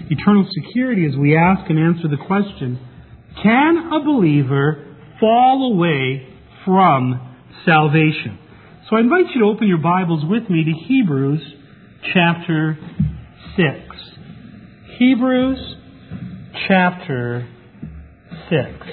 eternal security as we ask and answer the question, can a believer fall away from salvation? So I invite you to open your Bibles with me to Hebrews chapter 6. Hebrews chapter 6.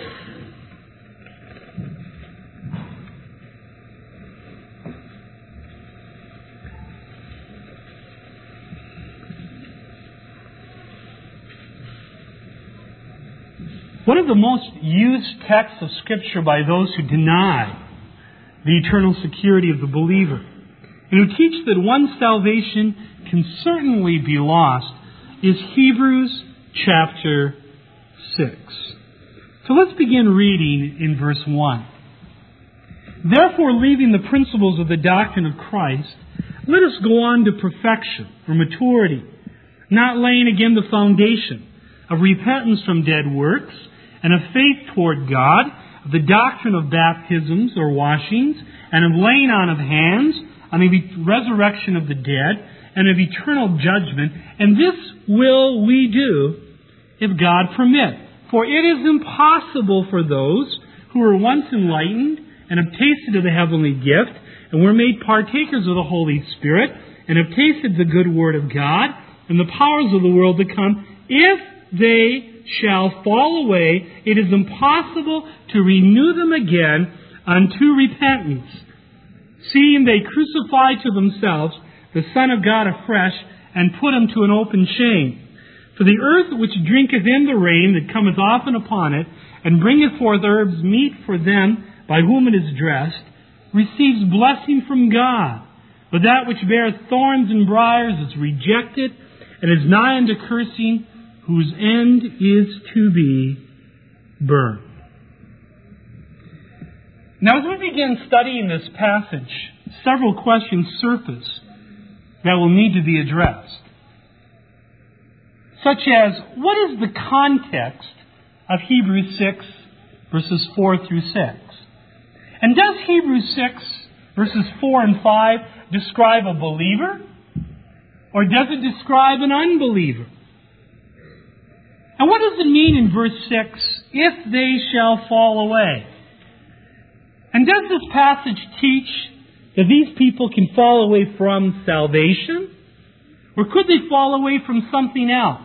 One of the most used texts of Scripture by those who deny the eternal security of the believer, and who teach that one's salvation can certainly be lost, is Hebrews chapter 6. So let's begin reading in verse 1. Therefore, leaving the principles of the doctrine of Christ, let us go on to perfection, or maturity, not laying again the foundation of repentance from dead works, and of faith toward God, of the doctrine of baptisms or washings, and of laying on of hands, and of resurrection of the dead, and of eternal judgment. And this will we do, if God permit. For it is impossible for those who were once enlightened, and have tasted of the heavenly gift, and were made partakers of the Holy Spirit, and have tasted the good word of God, and the powers of the world to come, if they shall fall away, it is impossible to renew them again unto repentance, seeing they crucify to themselves the Son of God afresh, and put him to an open shame. For the earth which drinketh in the rain that cometh often upon it, and bringeth forth herbs meet for them by whom it is dressed, receives blessing from God. But that which beareth thorns and briars is rejected, and is nigh unto cursing, whose end is to be burned. Now, as we begin studying this passage, several questions surface that will need to be addressed. Such as, what is the context of Hebrews 6, verses 4 through 6? And does Hebrews 6, verses 4 and 5 describe a believer? Or does it describe an unbeliever? And what does it mean in verse 6, if they shall fall away? And does this passage teach that these people can fall away from salvation? Or could they fall away from something else?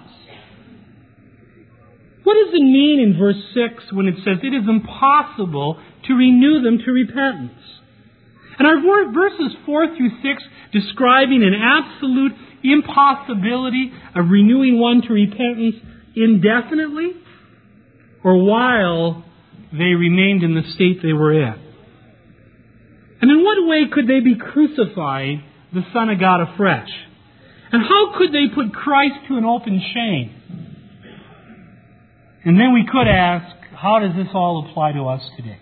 What does it mean in verse 6 when it says it is impossible to renew them to repentance? And are verses 4 through 6 describing an absolute impossibility of renewing one to repentance indefinitely, or while they remained in the state they were in? And in what way could they be crucifying the Son of God afresh? And how could they put Christ to an open shame? And then we could ask, how does this all apply to us today?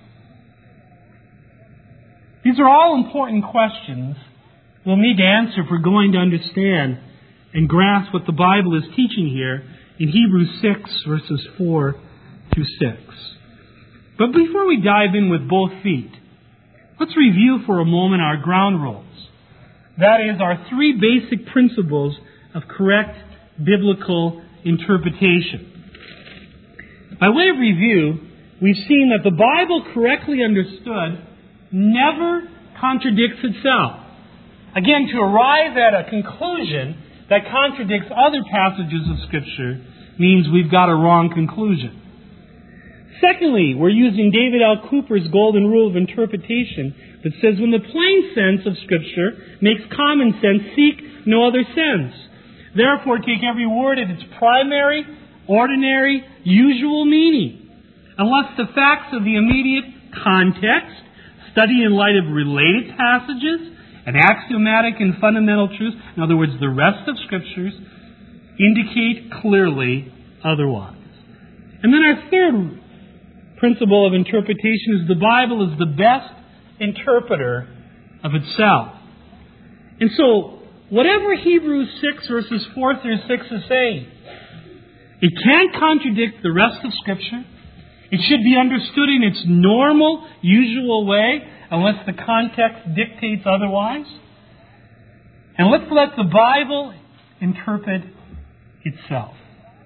These are all important questions we'll need to answer if we're going to understand and grasp what the Bible is teaching here in Hebrews 6, verses 4 through 6. But before we dive in with both feet, let's review for a moment our ground rules. That is, our three basic principles of correct biblical interpretation. By way of review, we've seen that the Bible, correctly understood, never contradicts itself. Again, to arrive at a conclusion that contradicts other passages of Scripture means we've got a wrong conclusion. Secondly, we're using David L. Cooper's golden rule of interpretation that says when the plain sense of Scripture makes common sense, seek no other sense. Therefore, take every word at its primary, ordinary, usual meaning. Unless the facts of the immediate context, study in light of related passages, and axiomatic and fundamental truths, in other words, the rest of Scriptures, indicate clearly otherwise. And then our third principle of interpretation is the Bible is the best interpreter of itself. And so, whatever Hebrews 6 verses 4 through 6 is saying, it can't contradict the rest of Scripture. It should be understood in its normal, usual way, unless the context dictates otherwise. And let's let the Bible interpret itself.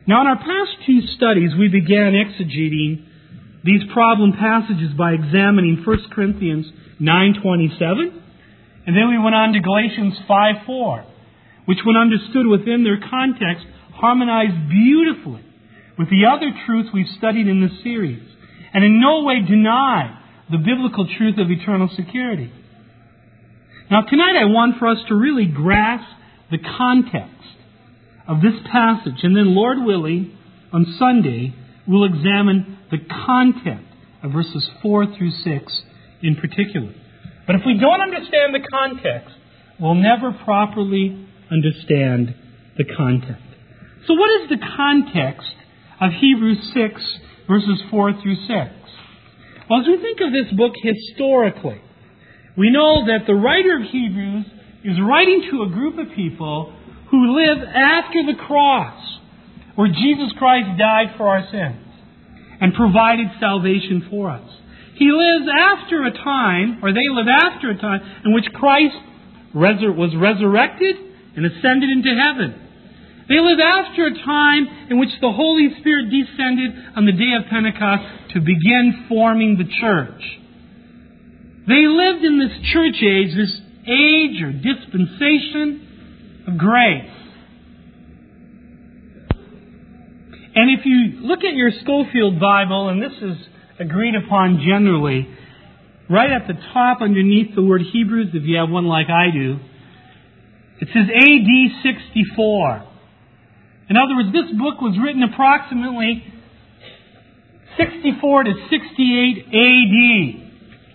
Now, in our past two studies, we began exegeting these problem passages by examining 1 Corinthians 9:27, and then we went on to Galatians 5:4, which, when understood within their context, harmonized beautifully with the other truths we've studied in this series, and in no way deny the biblical truth of eternal security. Now, tonight I want for us to really grasp the context of this passage, and then, Lord willing, on Sunday, we'll examine the content of verses 4 through 6 in particular. But if we don't understand the context, we'll never properly understand the content. So what is the context of Hebrews 6, verses 4 through 6? Well, as we think of this book historically, we know that the writer of Hebrews is writing to a group of people who live after the cross, where Jesus Christ died for our sins and provided salvation for us. He lives after a time, or they live after a time, in which Christ was resurrected and ascended into heaven. They live after a time in which the Holy Spirit descended on the day of Pentecost to begin forming the church. They lived in this church age, this age or dispensation of grace. And if you look at your Schofield Bible, and this is agreed upon generally, right at the top underneath the word Hebrews, if you have one like I do, it says AD 64. In other words, this book was written approximately 64 to 68 AD.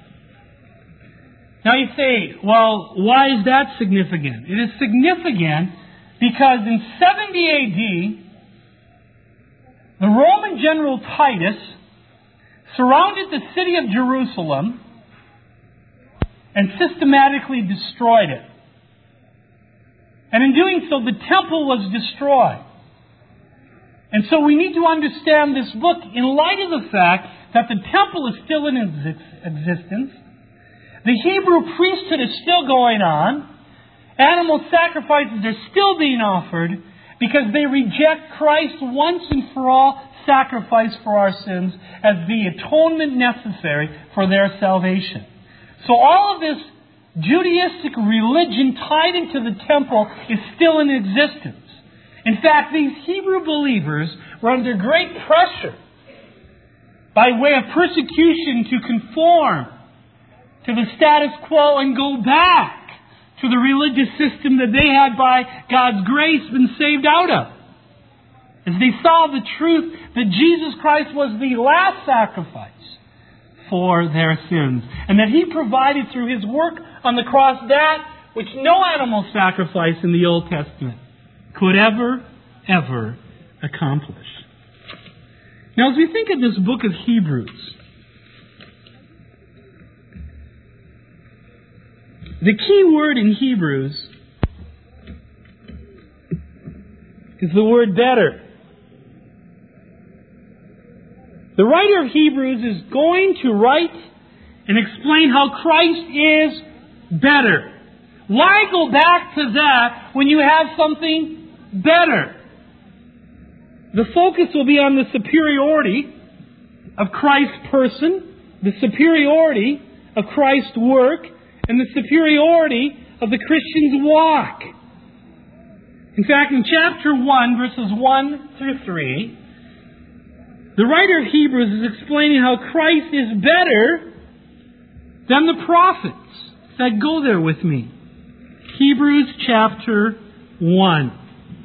Now you say, well, why is that significant? It is significant because in 70 AD, the Roman general Titus surrounded the city of Jerusalem and systematically destroyed it. And in doing so, the temple was destroyed. And so we need to understand this book in light of the fact that the temple is still in existence. The Hebrew priesthood is still going on. Animal sacrifices are still being offered because they reject Christ's once and for all sacrifice for our sins as the atonement necessary for their salvation. So all of this Judaistic religion tied into the temple is still in existence. In fact, these Hebrew believers were under great pressure by way of persecution to conform to the status quo and go back to the religious system that they had by God's grace been saved out of. As they saw the truth that Jesus Christ was the last sacrifice for their sins, and that He provided through His work on the cross that which no animal sacrifice in the Old Testament could ever accomplish. Now, as we think of this book of Hebrews, the key word in Hebrews is the word better. The writer of Hebrews is going to write and explain how Christ is better. Why go back to that when you have something better? The focus will be on the superiority of Christ's person, the superiority of Christ's work, and the superiority of the Christian's walk. In fact, in chapter 1, verses 1 through 3, the writer of Hebrews is explaining how Christ is better than the prophets. In fact, go there with me. Hebrews chapter 1.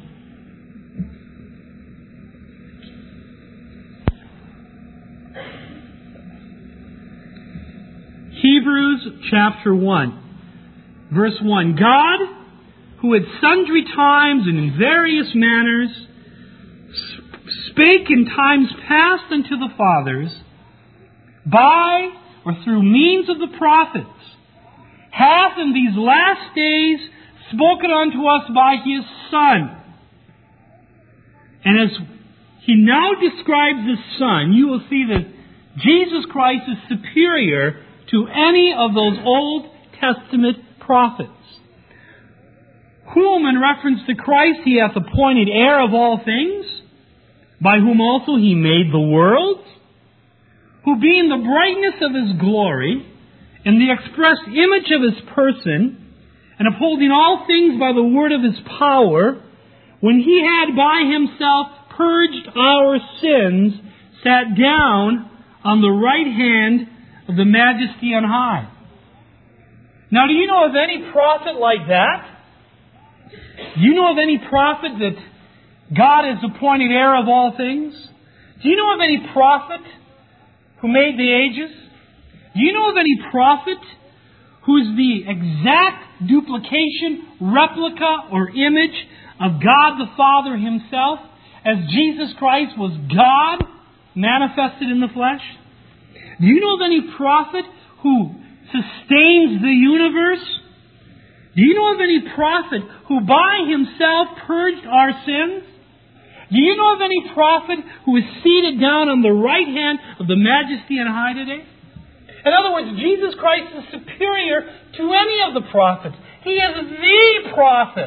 Hebrews chapter 1, verse 1. God, who at sundry times and in various manners spake in times past unto the fathers, by or through means of the prophets, hath in these last days spoken unto us by His Son. And as He now describes the Son, you will see that Jesus Christ is superior to any of those Old Testament prophets, whom in reference to Christ He hath appointed heir of all things, by whom also He made the worlds, who being the brightness of His glory, and the express image of His person, and upholding all things by the word of His power, when He had by Himself purged our sins, sat down on the right hand of the Majesty on high. Now, do you know of any prophet like that? Do you know of any prophet that God is appointed heir of all things? Do you know of any prophet who made the ages? Do you know of any prophet who is the exact duplication, replica, or image of God the Father Himself, as Jesus Christ was God manifested in the flesh? Do you know of any prophet who sustains the universe? Do you know of any prophet who by himself purged our sins? Do you know of any prophet who is seated down on the right hand of the Majesty on high today? In other words, Jesus Christ is superior to any of the prophets. He is the prophet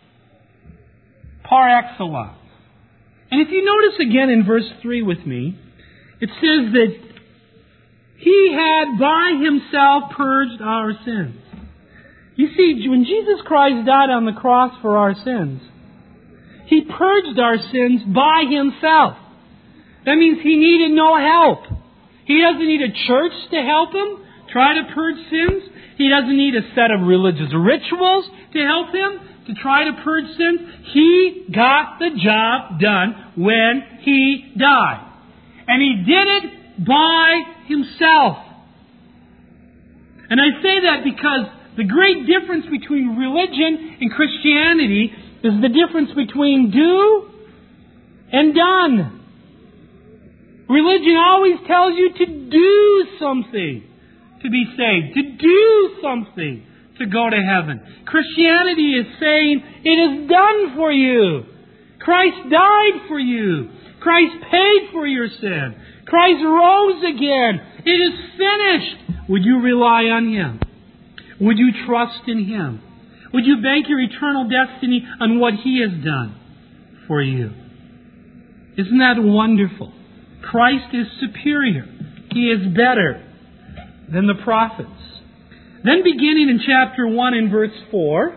par excellence. And if you notice again in verse 3 with me, it says that He had by Himself purged our sins. You see, when Jesus Christ died on the cross for our sins, He purged our sins by Himself. That means He needed no help. He doesn't need a church to help Him try to purge sins. He doesn't need a set of religious rituals to help Him to try to purge sins. He got the job done when He died. And He did it by Himself. And I say that because the great difference between religion and Christianity is the difference between do and done. Religion always tells you to do something to be saved, to do something to go to heaven. Christianity is saying, it is done for you. Christ died for you. Christ paid for your sin. Christ rose again. It is finished. Would you rely on Him? Would you trust in Him? Would you bank your eternal destiny on what He has done for you? Isn't that wonderful? Christ is superior. He is better than the prophets. Then beginning in chapter 1 and verse 4,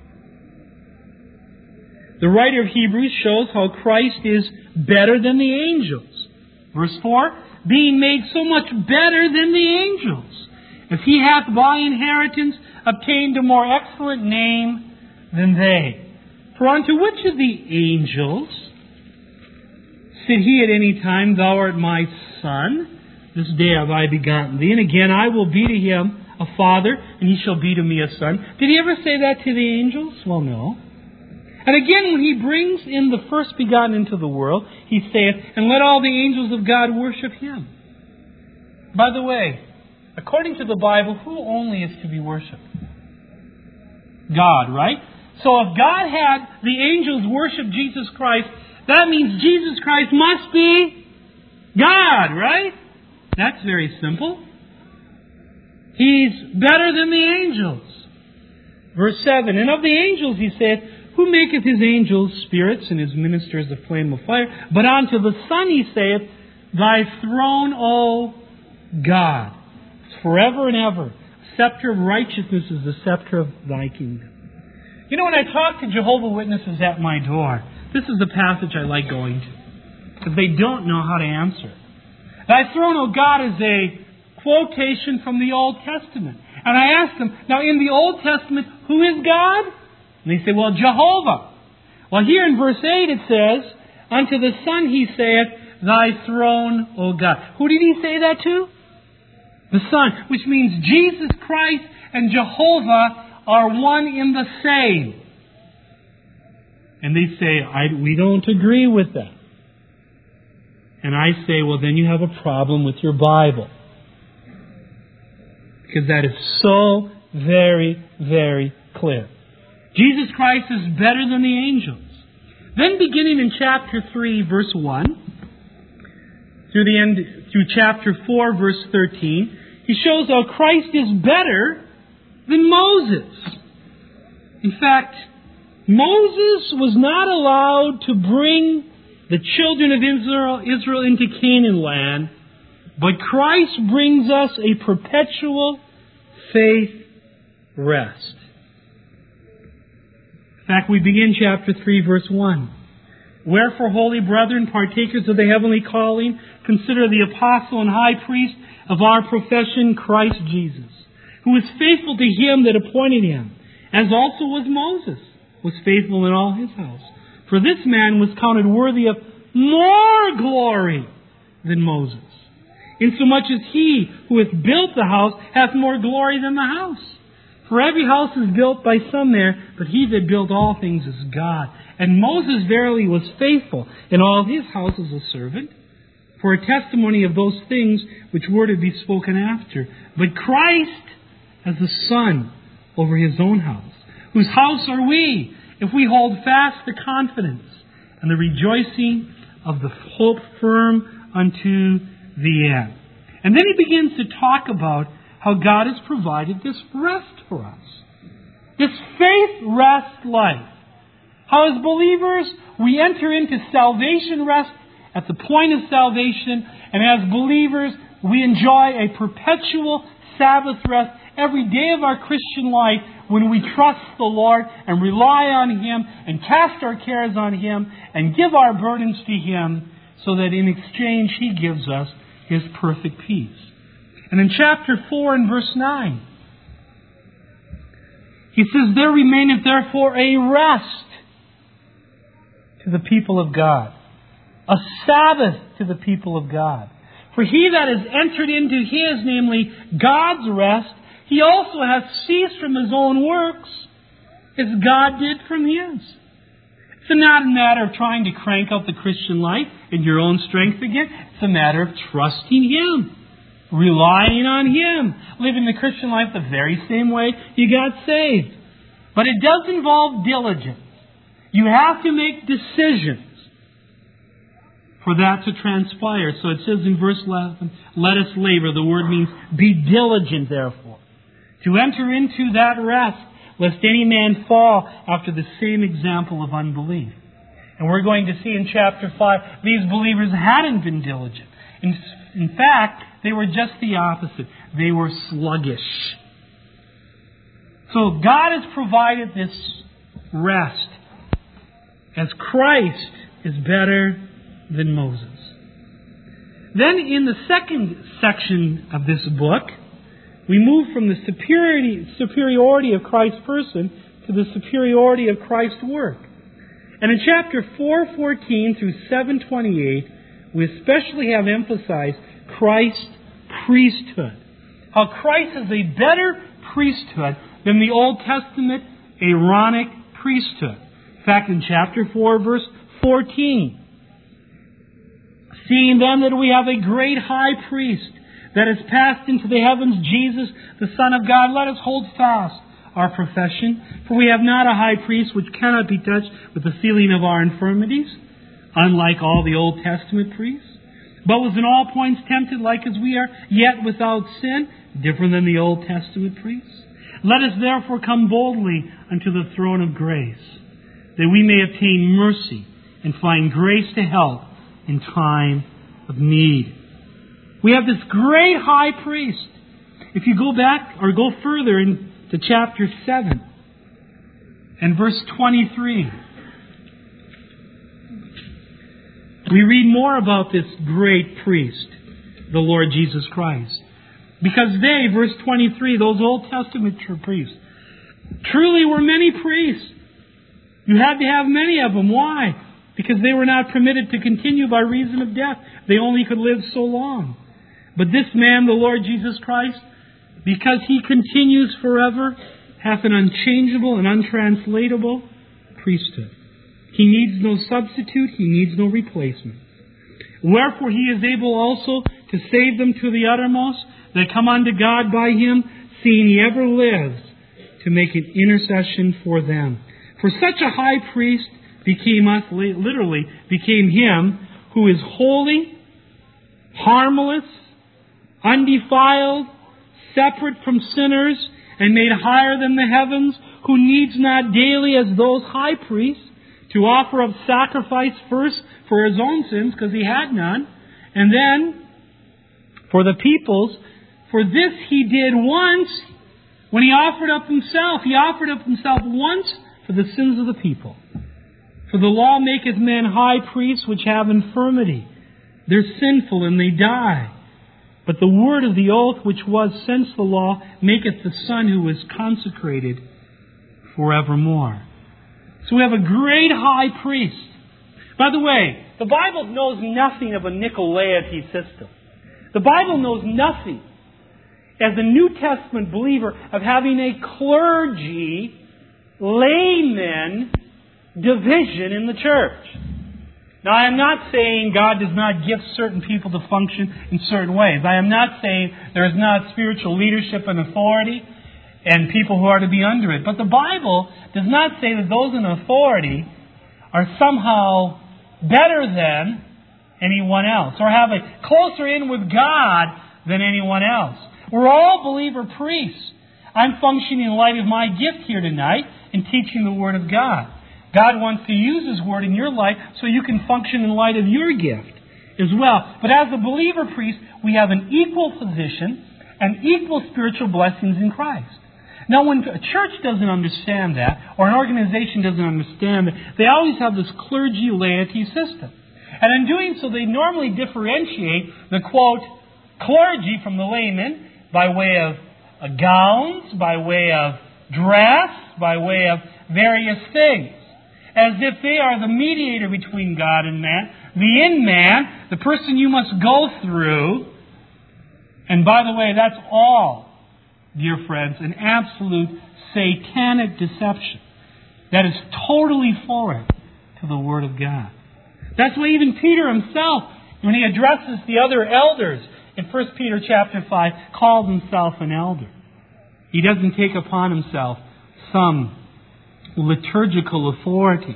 the writer of Hebrews shows how Christ is better than the angels. Verse 4, being made so much better than the angels, as He hath by inheritance obtained a more excellent name than they. For unto which of the angels said He at any time, Thou art my Son, this day have I begotten thee, and again I will be to him a father, and he shall be to me a son. Did He ever say that to the angels? Well, no. And again, when He brings in the first begotten into the world, He saith, and let all the angels of God worship Him. By the way, according to the Bible, who only is to be worshipped? God, right? So if God had the angels worship Jesus Christ, that means Jesus Christ must be God, right? That's very simple. He's better than the angels. Verse 7, and of the angels He saith, who maketh His angels spirits and His ministers a flame of fire? But unto the Son He saith, Thy throne, O God, is forever and ever. A scepter of righteousness is the scepter of Thy kingdom. You know, when I talk to Jehovah's Witnesses at my door, this is the passage I like going to, because they don't know how to answer. Thy throne, O God, is a quotation from the Old Testament. And I ask them, now in the Old Testament, who is God? And they say, well, Jehovah. Well, here in verse 8 it says, unto the Son He saith, Thy throne, O God. Who did He say that to? The Son, which means Jesus Christ and Jehovah are one in the same. And they say, we don't agree with that. And I say, well, then you have a problem with your Bible. Because that is so very, very clear. Jesus Christ is better than the angels. Then beginning in chapter 3, verse 1, through chapter 4, verse 13, He shows how Christ is better than Moses. In fact, Moses was not allowed to bring the children of Israel into Canaan land, but Christ brings us a perpetual faith rest. In fact, we begin chapter 3, verse 1. Wherefore, holy brethren, partakers of the heavenly calling, consider the apostle and high priest of our profession, Christ Jesus, who is faithful to him that appointed him, as also was Moses, was faithful in all his house. For this man was counted worthy of more glory than Moses, insomuch as he who hath built the house hath more glory than the house. For every house is built by some there, but he that built all things is God. And Moses verily was faithful in all his house as a servant, for a testimony of those things which were to be spoken after. But Christ as the Son over his own house, whose house are we, if we hold fast the confidence and the rejoicing of the hope firm unto the end. And then he begins to talk about how God has provided this rest for us. This faith rest life. How as believers we enter into salvation rest at the point of salvation, and as believers we enjoy a perpetual Sabbath rest every day of our Christian life when we trust the Lord and rely on Him and cast our cares on Him and give our burdens to Him, so that in exchange He gives us His perfect peace. And in chapter 4 and verse 9, he says, there remaineth therefore a rest to the people of God, a Sabbath to the people of God. For he that has entered into his, namely God's rest, he also hath ceased from his own works, as God did from his. It's not a matter of trying to crank up the Christian life in your own strength again. It's a matter of trusting Him, relying on Him, living the Christian life the very same way you got saved. But it does involve diligence. You have to make decisions for that to transpire. So it says in verse 11, let us labor. The word means be diligent, therefore, to enter into that rest, lest any man fall after the same example of unbelief. And we're going to see in chapter 5, these believers hadn't been diligent. In fact, they were just the opposite. They were sluggish. So God has provided this rest, as Christ is better than Moses. Then in the second section of this book, we move from the superiority of Christ's person to the superiority of Christ's work. And in chapter 4:14 through 7:28, we especially have emphasized Christ's priesthood. How Christ is a better priesthood than the Old Testament Aaronic priesthood. In fact, in chapter 4, verse 14, seeing then that we have a great high priest that has passed into the heavens, Jesus, the Son of God, let us hold fast our profession. For we have not a high priest which cannot be touched with the feeling of our infirmities, unlike all the Old Testament priests, but was in all points tempted like as we are, yet without sin, different than the Old Testament priests. Let us therefore come boldly unto the throne of grace, that we may obtain mercy and find grace to help in time of need. We have this great high priest. If you go back or go further into chapter 7 and verse 23, we read more about this great priest, the Lord Jesus Christ. Because they, verse 23, those Old Testament priests, truly were many priests. You had to have many of them. Why? Because they were not permitted to continue by reason of death. They only could live so long. But this man, the Lord Jesus Christ, because He continues forever, hath an unchangeable and untranslatable priesthood. He needs no substitute. He needs no replacement. Wherefore He is able also to save them to the uttermost that come unto God by Him, seeing He ever lives to make an intercession for them. For such a high priest became us, literally, became Him who is holy, harmless, undefiled, separate from sinners, and made higher than the heavens, who needs not daily as those high priests to offer up sacrifice first for His own sins, because He had none, and then for the people's. For this He did once, when He offered up Himself. He offered up Himself once for the sins of the people. For the law maketh men high priests which have infirmity. They're sinful and they die. But the word of the oath which was since the law maketh the Son who is consecrated forevermore. So we have a great high priest. By the way, the Bible knows nothing of a Nicolaity system. The Bible knows nothing, as a New Testament believer, of having a clergy, layman division in the church. Now, I am not saying God does not gift certain people to function in certain ways. I am not saying there is not spiritual leadership and authority and people who are to be under it. But the Bible does not say that those in authority are somehow better than anyone else, or have a closer in with God than anyone else. We're all believer priests. I'm functioning in light of my gift here tonight in teaching the Word of God. God wants to use His Word in your life so you can function in light of your gift as well. But as a believer priest, we have an equal position and equal spiritual blessings in Christ. Now, when a church doesn't understand that, or an organization doesn't understand that, they always have this clergy-laity system. And in doing so, they normally differentiate the, quote, clergy from the laymen by way of gowns, by way of dress, by way of various things, as if they are the mediator between God and man, the in-man, the person you must go through. And by the way, that's all, dear friends, an absolute satanic deception that is totally foreign to the Word of God. That's why even Peter himself, when he addresses the other elders in 1 Peter chapter 5, calls himself an elder. He doesn't take upon himself some liturgical authority.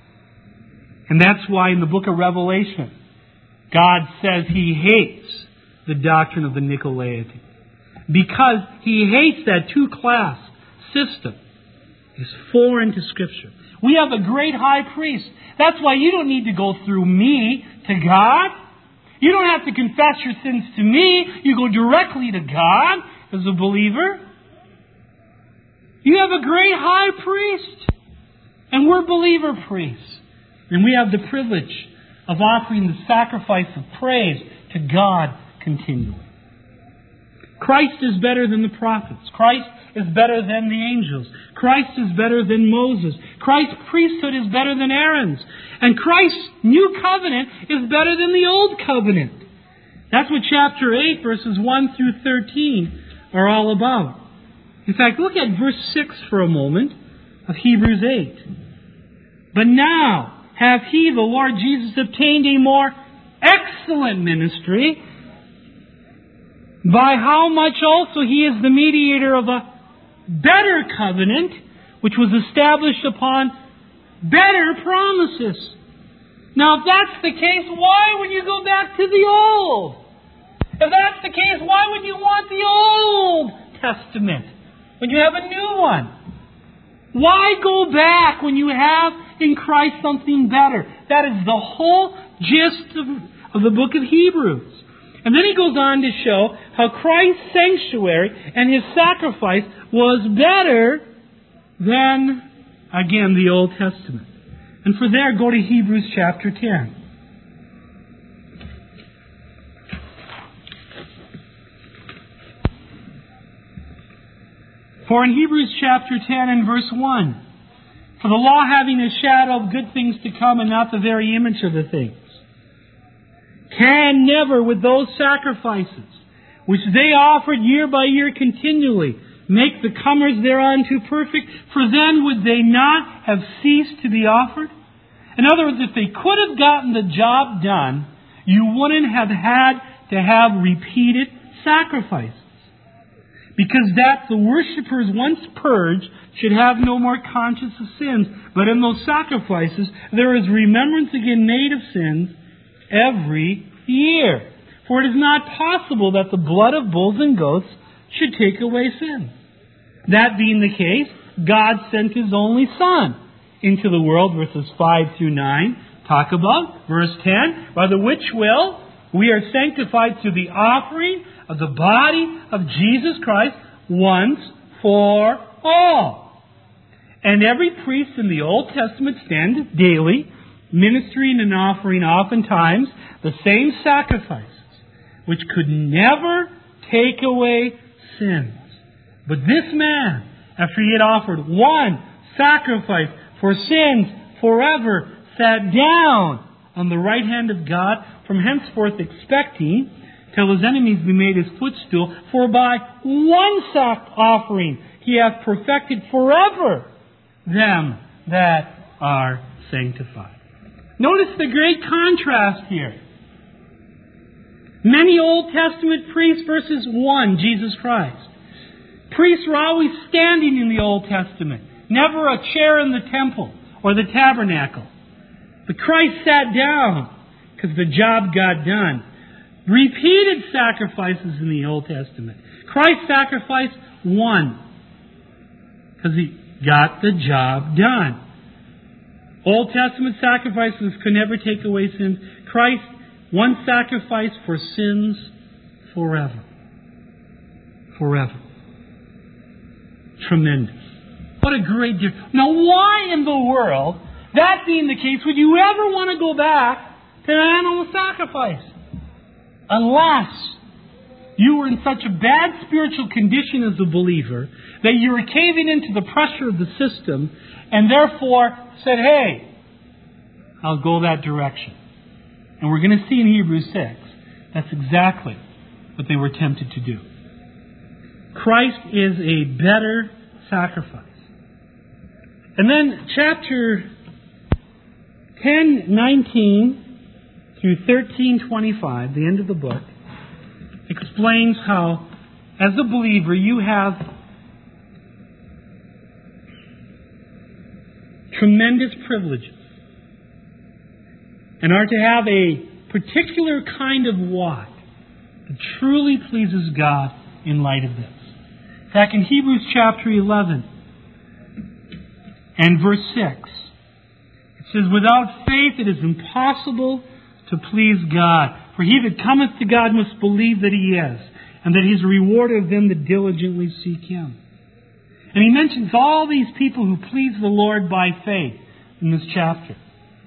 And that's why in the book of Revelation, God says He hates the doctrine of the Nicolaity. Because He hates that two-class system. It's foreign to Scripture. We have a great high priest. That's why you don't need to go through me to God. You don't have to confess your sins to me. You go directly to God as a believer. You have a great high priest. And we're believer priests. And we have the privilege of offering the sacrifice of praise to God continually. Christ is better than the prophets. Christ is better than the angels. Christ is better than Moses. Christ's priesthood is better than Aaron's. And Christ's new covenant is better than the old covenant. That's what chapter 8, verses 1 through 13 are all about. In fact, look at verse 6 for a moment of Hebrews 8. But now hath He, the Lord Jesus, obtained a more excellent ministry, by how much also He is the mediator of a better covenant, which was established upon better promises. Now, if that's the case, why would you go back to the old? If that's the case, why would you want the Old Testament when you have a new one? Why go back when you have in Christ something better? That is the whole gist of the book of Hebrews. And then he goes on to show how Christ's sanctuary and His sacrifice was better than, again, the Old Testament. And for there, go to Hebrews chapter 10. For in Hebrews chapter 10 and verse 1, for the law having a shadow of good things to come and not the very image of the things, can never, with those sacrifices which they offered year by year continually, make the comers thereunto perfect, for then would they not have ceased to be offered? In other words, if they could have gotten the job done, you wouldn't have had to have repeated sacrifices. Because that the worshippers once purged should have no more conscience of sins. But in those sacrifices, there is remembrance again made of sins every year. For it is not possible that the blood of bulls and goats should take away sin. That being the case, God sent His only Son into the world, verses 5 through 9, talk about. Verse 10, by the which will we are sanctified through the offering of the body of Jesus Christ once for all. And every priest in the Old Testament standeth daily, ministering and offering oftentimes the same sacrifices, which could never take away sins. But this man, after he had offered one sacrifice for sins forever, sat down on the right hand of God, from henceforth expecting till his enemies be made his footstool. For by one offering he hath perfected forever them that are sanctified. Notice the great contrast here. Many Old Testament priests versus one, Jesus Christ. Priests were always standing in the Old Testament. Never a chair in the temple or the tabernacle. But Christ sat down because the job got done. Repeated sacrifices in the Old Testament. Christ sacrificed one because he got the job done. Old Testament sacrifices could never take away sins. Christ, one sacrifice for sins forever. Forever. Tremendous. What a great difference. Now, why in the world, that being the case, would you ever want to go back to an animal sacrifice? Unless you were in such a bad spiritual condition as a believer that you were caving into the pressure of the system and therefore said, hey, I'll go that direction. And we're going to see in Hebrews 6, that's exactly what they were tempted to do. Christ is a better sacrifice. And then chapter 10:19 through 13:25, the end of the book, explains how, as a believer, you have tremendous privileges and are to have a particular kind of walk that truly pleases God in light of this. Back in Hebrews chapter 11 and verse 6, it says, without faith it is impossible to please God. For he that cometh to God must believe that he is, and that he is a rewarder of them that diligently seek him. And he mentions all these people who please the Lord by faith in this chapter.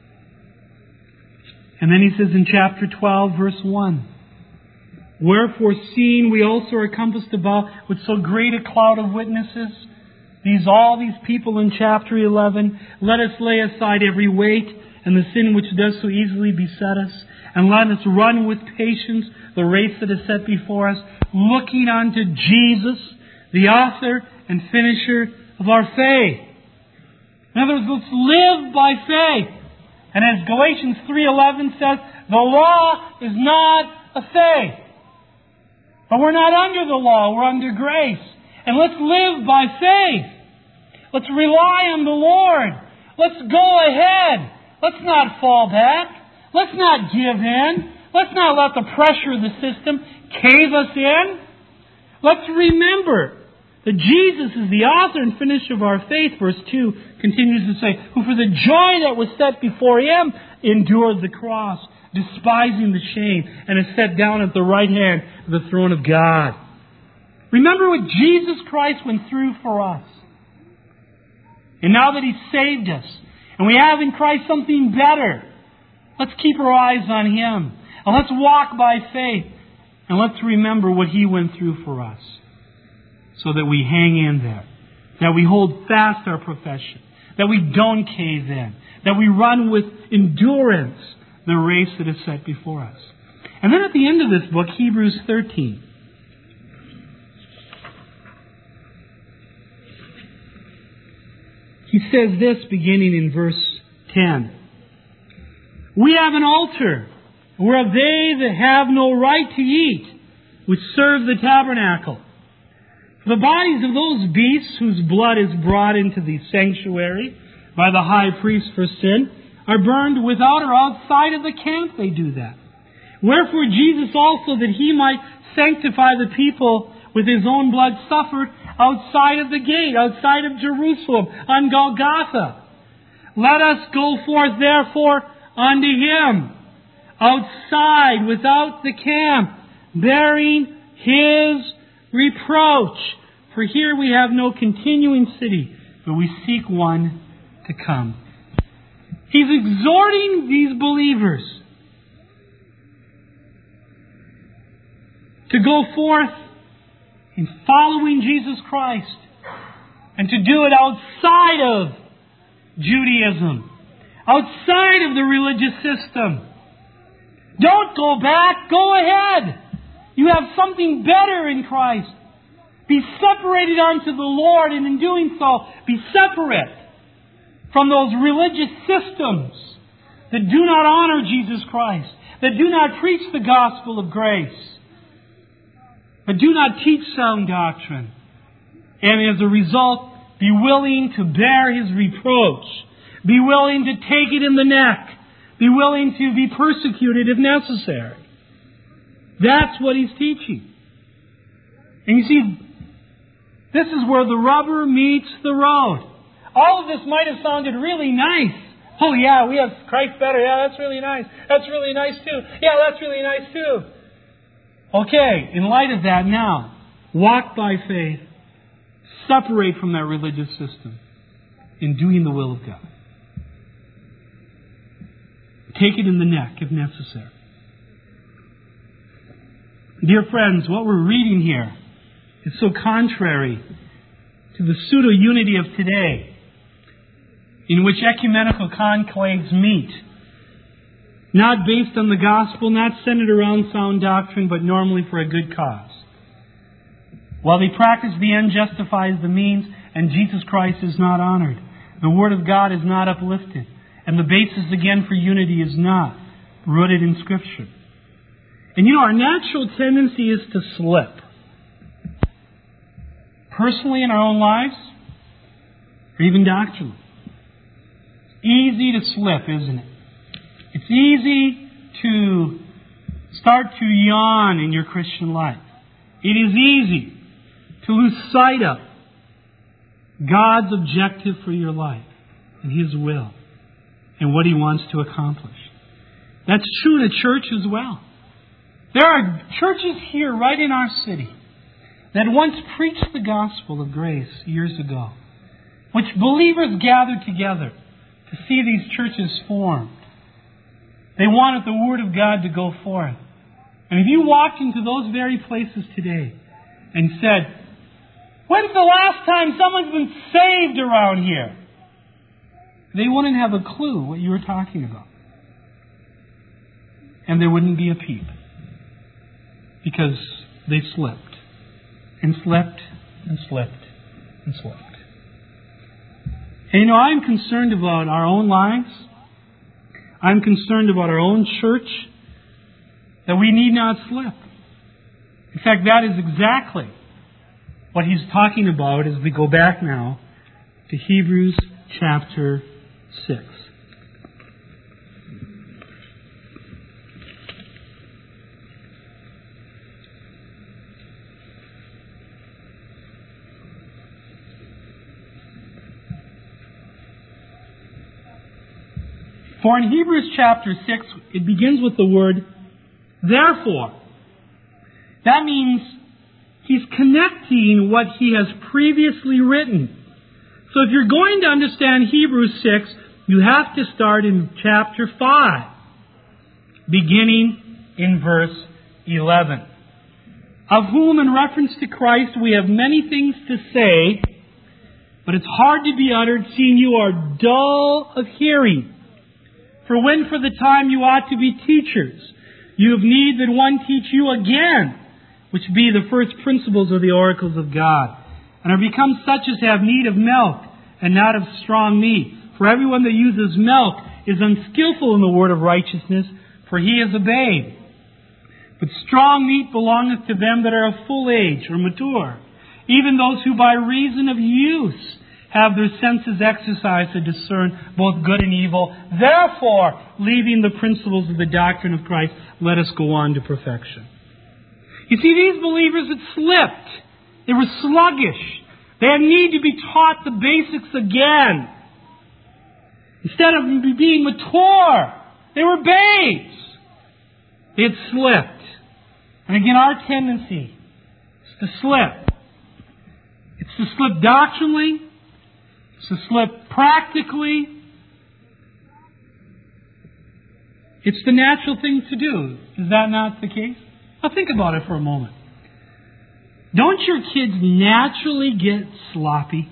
And then he says in chapter 12, verse 1, wherefore, seeing we also are compassed about with so great a cloud of witnesses, all these people in chapter 11, let us lay aside every weight and the sin which does so easily beset us, and let us run with patience the race that is set before us, looking unto Jesus, the author and finisher of our faith. In other words, let's live by faith. And as Galatians 3:11 says, the law is not a faith. But we're not under the law, we're under grace. And let's live by faith. Let's rely on the Lord. Let's go ahead. Let's not fall back. Let's not give in. Let's not let the pressure of the system cave us in. Let's remember that Jesus is the author and finisher of our faith. Verse 2 continues to say, who for the joy that was set before him endured the cross, despising the shame, and is set down at the right hand of the throne of God. Remember what Jesus Christ went through for us. And now that He's saved us, and we have in Christ something better, let's keep our eyes on Him. And let's walk by faith. And let's remember what He went through for us, so that we hang in there, that we hold fast our profession, that we don't cave in, that we run with endurance the race that is set before us. And then at the end of this book, Hebrews 13. He says this beginning in verse 10. We have an altar whereof they that have no right to eat, which serve the tabernacle. For the bodies of those beasts whose blood is brought into the sanctuary by the high priest for sin are burned without or outside of the camp. They do that. Wherefore Jesus also, that He might sanctify the people with His own blood, suffered outside of the gate, outside of Jerusalem, on Golgotha. Let us go forth therefore unto him, outside, without the camp, bearing his reproach. For here we have no continuing city, but we seek one to come. He's exhorting these believers to go forth in following Jesus Christ and to do it outside of Judaism, outside of the religious system. Don't go back, go ahead. You have something better in Christ. Be separated unto the Lord, and in doing so, be separate from those religious systems that do not honor Jesus Christ, that do not preach the gospel of grace, but do not teach sound doctrine. And as a result, be willing to bear his reproach. Be willing to take it in the neck. Be willing to be persecuted if necessary. That's what he's teaching. And you see, this is where the rubber meets the road. All of this might have sounded really nice. Oh yeah, we have Christ better. Yeah, that's really nice. That's really nice too. Yeah, that's really nice too. Okay, in light of that now, walk by faith. Separate from that religious system in doing the will of God. Take it in the neck if necessary. Dear friends, what we're reading here is so contrary to the pseudo-unity of today, in which ecumenical conclaves meet, not based on the gospel, not centered around sound doctrine, but normally for a good cause. While they practice the end justifies the means, and Jesus Christ is not honored. The Word of God is not uplifted. And the basis again for unity is not rooted in Scripture. And our natural tendency is to slip. Personally in our own lives, or even doctrinally. Easy to slip, isn't it? It's easy to start to yawn in your Christian life. It is easy to lose sight of God's objective for your life and His will and what He wants to accomplish. That's true in a church as well. There are churches here right in our city that once preached the gospel of grace years ago, which believers gathered together to see these churches formed. They wanted the Word of God to go forth. And if you walked into those very places today and said, "When's the last time someone's been saved around here?" they wouldn't have a clue what you were talking about. And there wouldn't be a peep. Because they slipped. And slept, and slept, and slept. And I'm concerned about our own lives. I'm concerned about our own church. That we need not slip. In fact, that is exactly what he's talking about as we go back now to Hebrews chapter 6. For in Hebrews chapter 6, it begins with the word, therefore. That means he's connecting what he has previously written. So if you're going to understand Hebrews 6, you have to start in chapter 5, beginning in verse 11. Of whom, in reference to Christ, we have many things to say, but it's hard to be uttered, seeing you are dull of hearing. For when for the time you ought to be teachers, you have need that one teach you again, which be the first principles of the oracles of God, and are become such as have need of milk, and not of strong meat. For everyone that uses milk is unskillful in the word of righteousness, for he is a babe. But strong meat belongeth to them that are of full age, or mature, even those who by reason of use have their senses exercised to discern both good and evil. Therefore, leaving the principles of the doctrine of Christ, let us go on to perfection. You see, these believers had slipped. They were sluggish. They had need to be taught the basics again. Instead of being mature, they were babes. They had slipped. And again, our tendency is to slip. It's to slip doctrinally. It's to slip practically. It's the natural thing to do. Is that not the case? Now think about it for a moment. Don't your kids naturally get sloppy?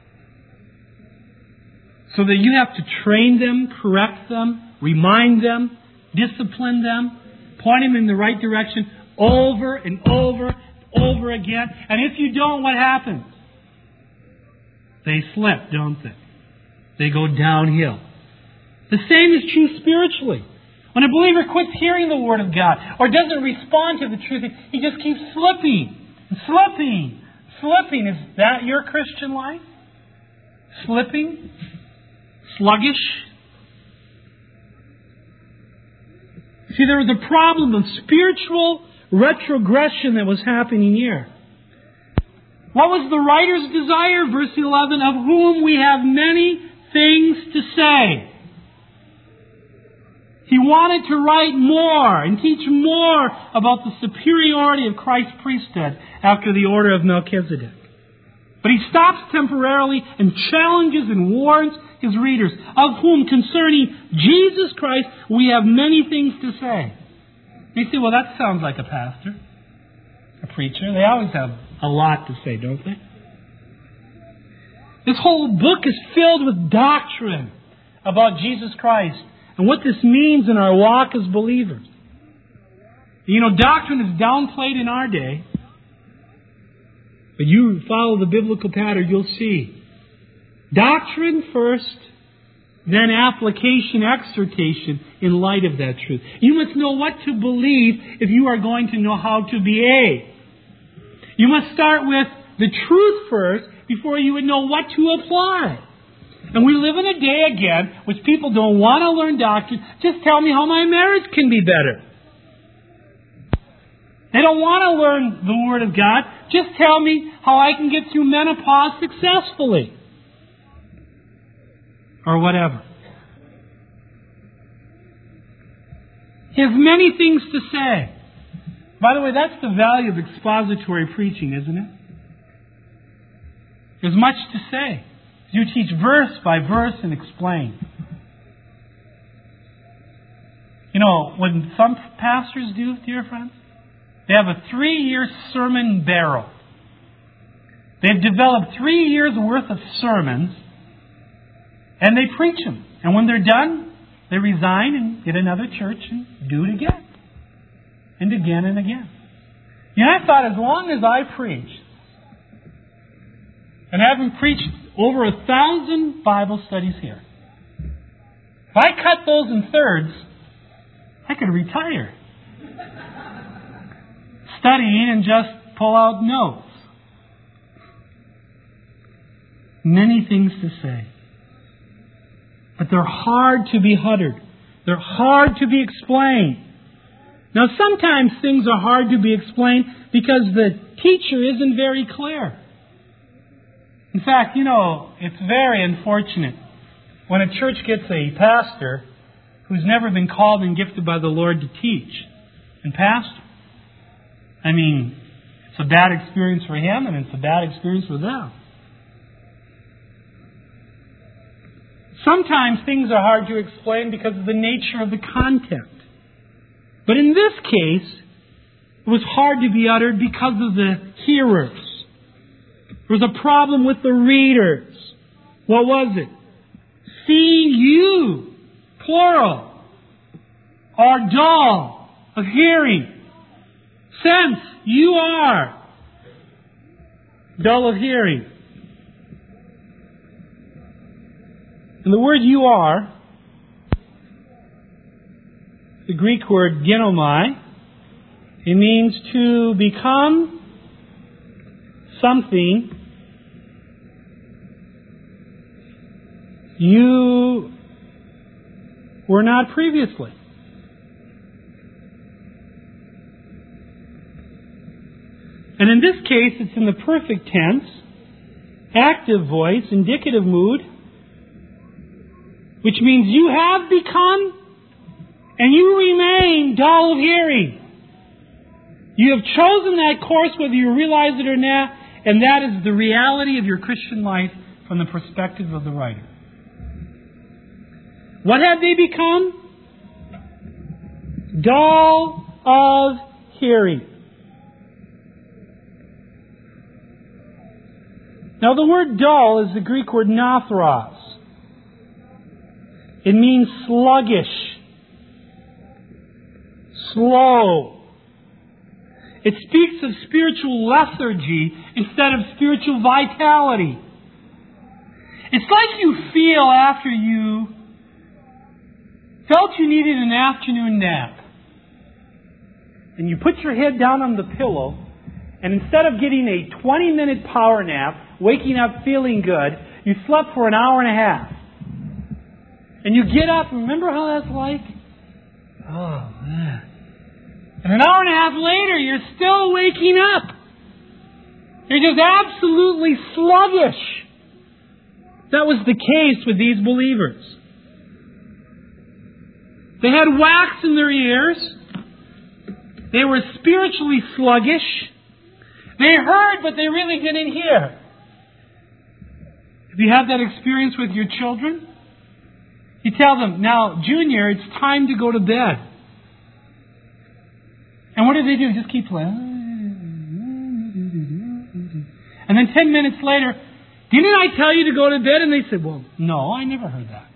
So that you have to train them, correct them, remind them, discipline them, point them in the right direction over and over and over again. And if you don't, what happens? They slip, don't they? They go downhill. The same is true spiritually. When a believer quits hearing the Word of God or doesn't respond to the truth, he just keeps slipping, slipping, slipping. Is that your Christian life? Slipping? Sluggish? See, there was a problem of spiritual retrogression that was happening here. What was the writer's desire? Verse 11, of whom we have many things to say. He wanted to write more and teach more about the superiority of Christ's priesthood after the order of Melchizedek. But he stops temporarily and challenges and warns his readers, of whom concerning Jesus Christ we have many things to say. You say, well, that sounds like a pastor, a preacher. They always have a lot to say, don't they? This whole book is filled with doctrine about Jesus Christ and what this means in our walk as believers. You know, doctrine is downplayed in our day. But you follow the biblical pattern, you'll see. Doctrine first, then application, exhortation in light of that truth. You must know what to believe if you are going to know how to behave. You must start with the truth first before you would know what to apply. And we live in a day again which people don't want to learn doctrine. Just tell me how my marriage can be better. They don't want to learn the Word of God. Just tell me how I can get through menopause successfully. Or whatever. He has many things to say. By the way, that's the value of expository preaching, isn't it? There's much to say. You teach verse by verse and explain. You know, what some pastors do, dear friends, they have a 3-year sermon barrel. They've developed 3 years' worth of sermons, and they preach them. And when they're done, they resign and get another church and do it again. And again and again. You know, I thought as long as I preached, and haven't preached over 1,000 Bible studies here, if I cut those in thirds, I could retire. Studying and just pull out notes. Many things to say. But they're hard to be uttered. They're hard to be explained. Now sometimes things are hard to be explained because the teacher isn't very clear. In fact, you know, it's very unfortunate when a church gets a pastor who's never been called and gifted by the Lord to teach and pastor. I mean, it's a bad experience for him and it's a bad experience for them. Sometimes things are hard to explain because of the nature of the content. But in this case, it was hard to be uttered because of the hearers. There was a problem with the readers. What was it? Seeing you, plural, are dull of hearing. Since you are dull of hearing. And the word you are, the Greek word ginomai, it means to become something you were not previously. And in this case, it's in the perfect tense, active voice, indicative mood. which means you have become and you remain dull of hearing. You have chosen that course whether you realize it or not, and that is the reality of your Christian life from the perspective of the writer. What have they become? Dull of hearing. Now the word dull is the Greek word nathros. It means sluggish, slow. It speaks of spiritual lethargy instead of spiritual vitality. It's like you feel after you felt you needed an afternoon nap. And you put your head down on the pillow, and instead of getting a 20-minute power nap, waking up feeling good, you slept for an hour and a half. And you get up, remember how that's like? Oh, man. And an hour and a half later, you're still waking up. You're just absolutely sluggish. That was the case with these believers. They had wax in their ears. They were spiritually sluggish. They heard, but they really didn't hear. Have you had that experience with your children? You tell them, now, Junior, it's time to go to bed. And what do? Just keep playing. And then 10 minutes later, didn't I tell you to go to bed? And they said, well, no, I never heard that.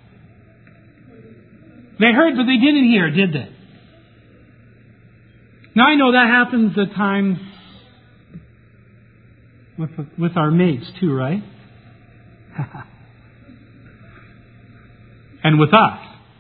They heard, but they didn't hear, did they? Now I know that happens at times with our mates too, right? And with us.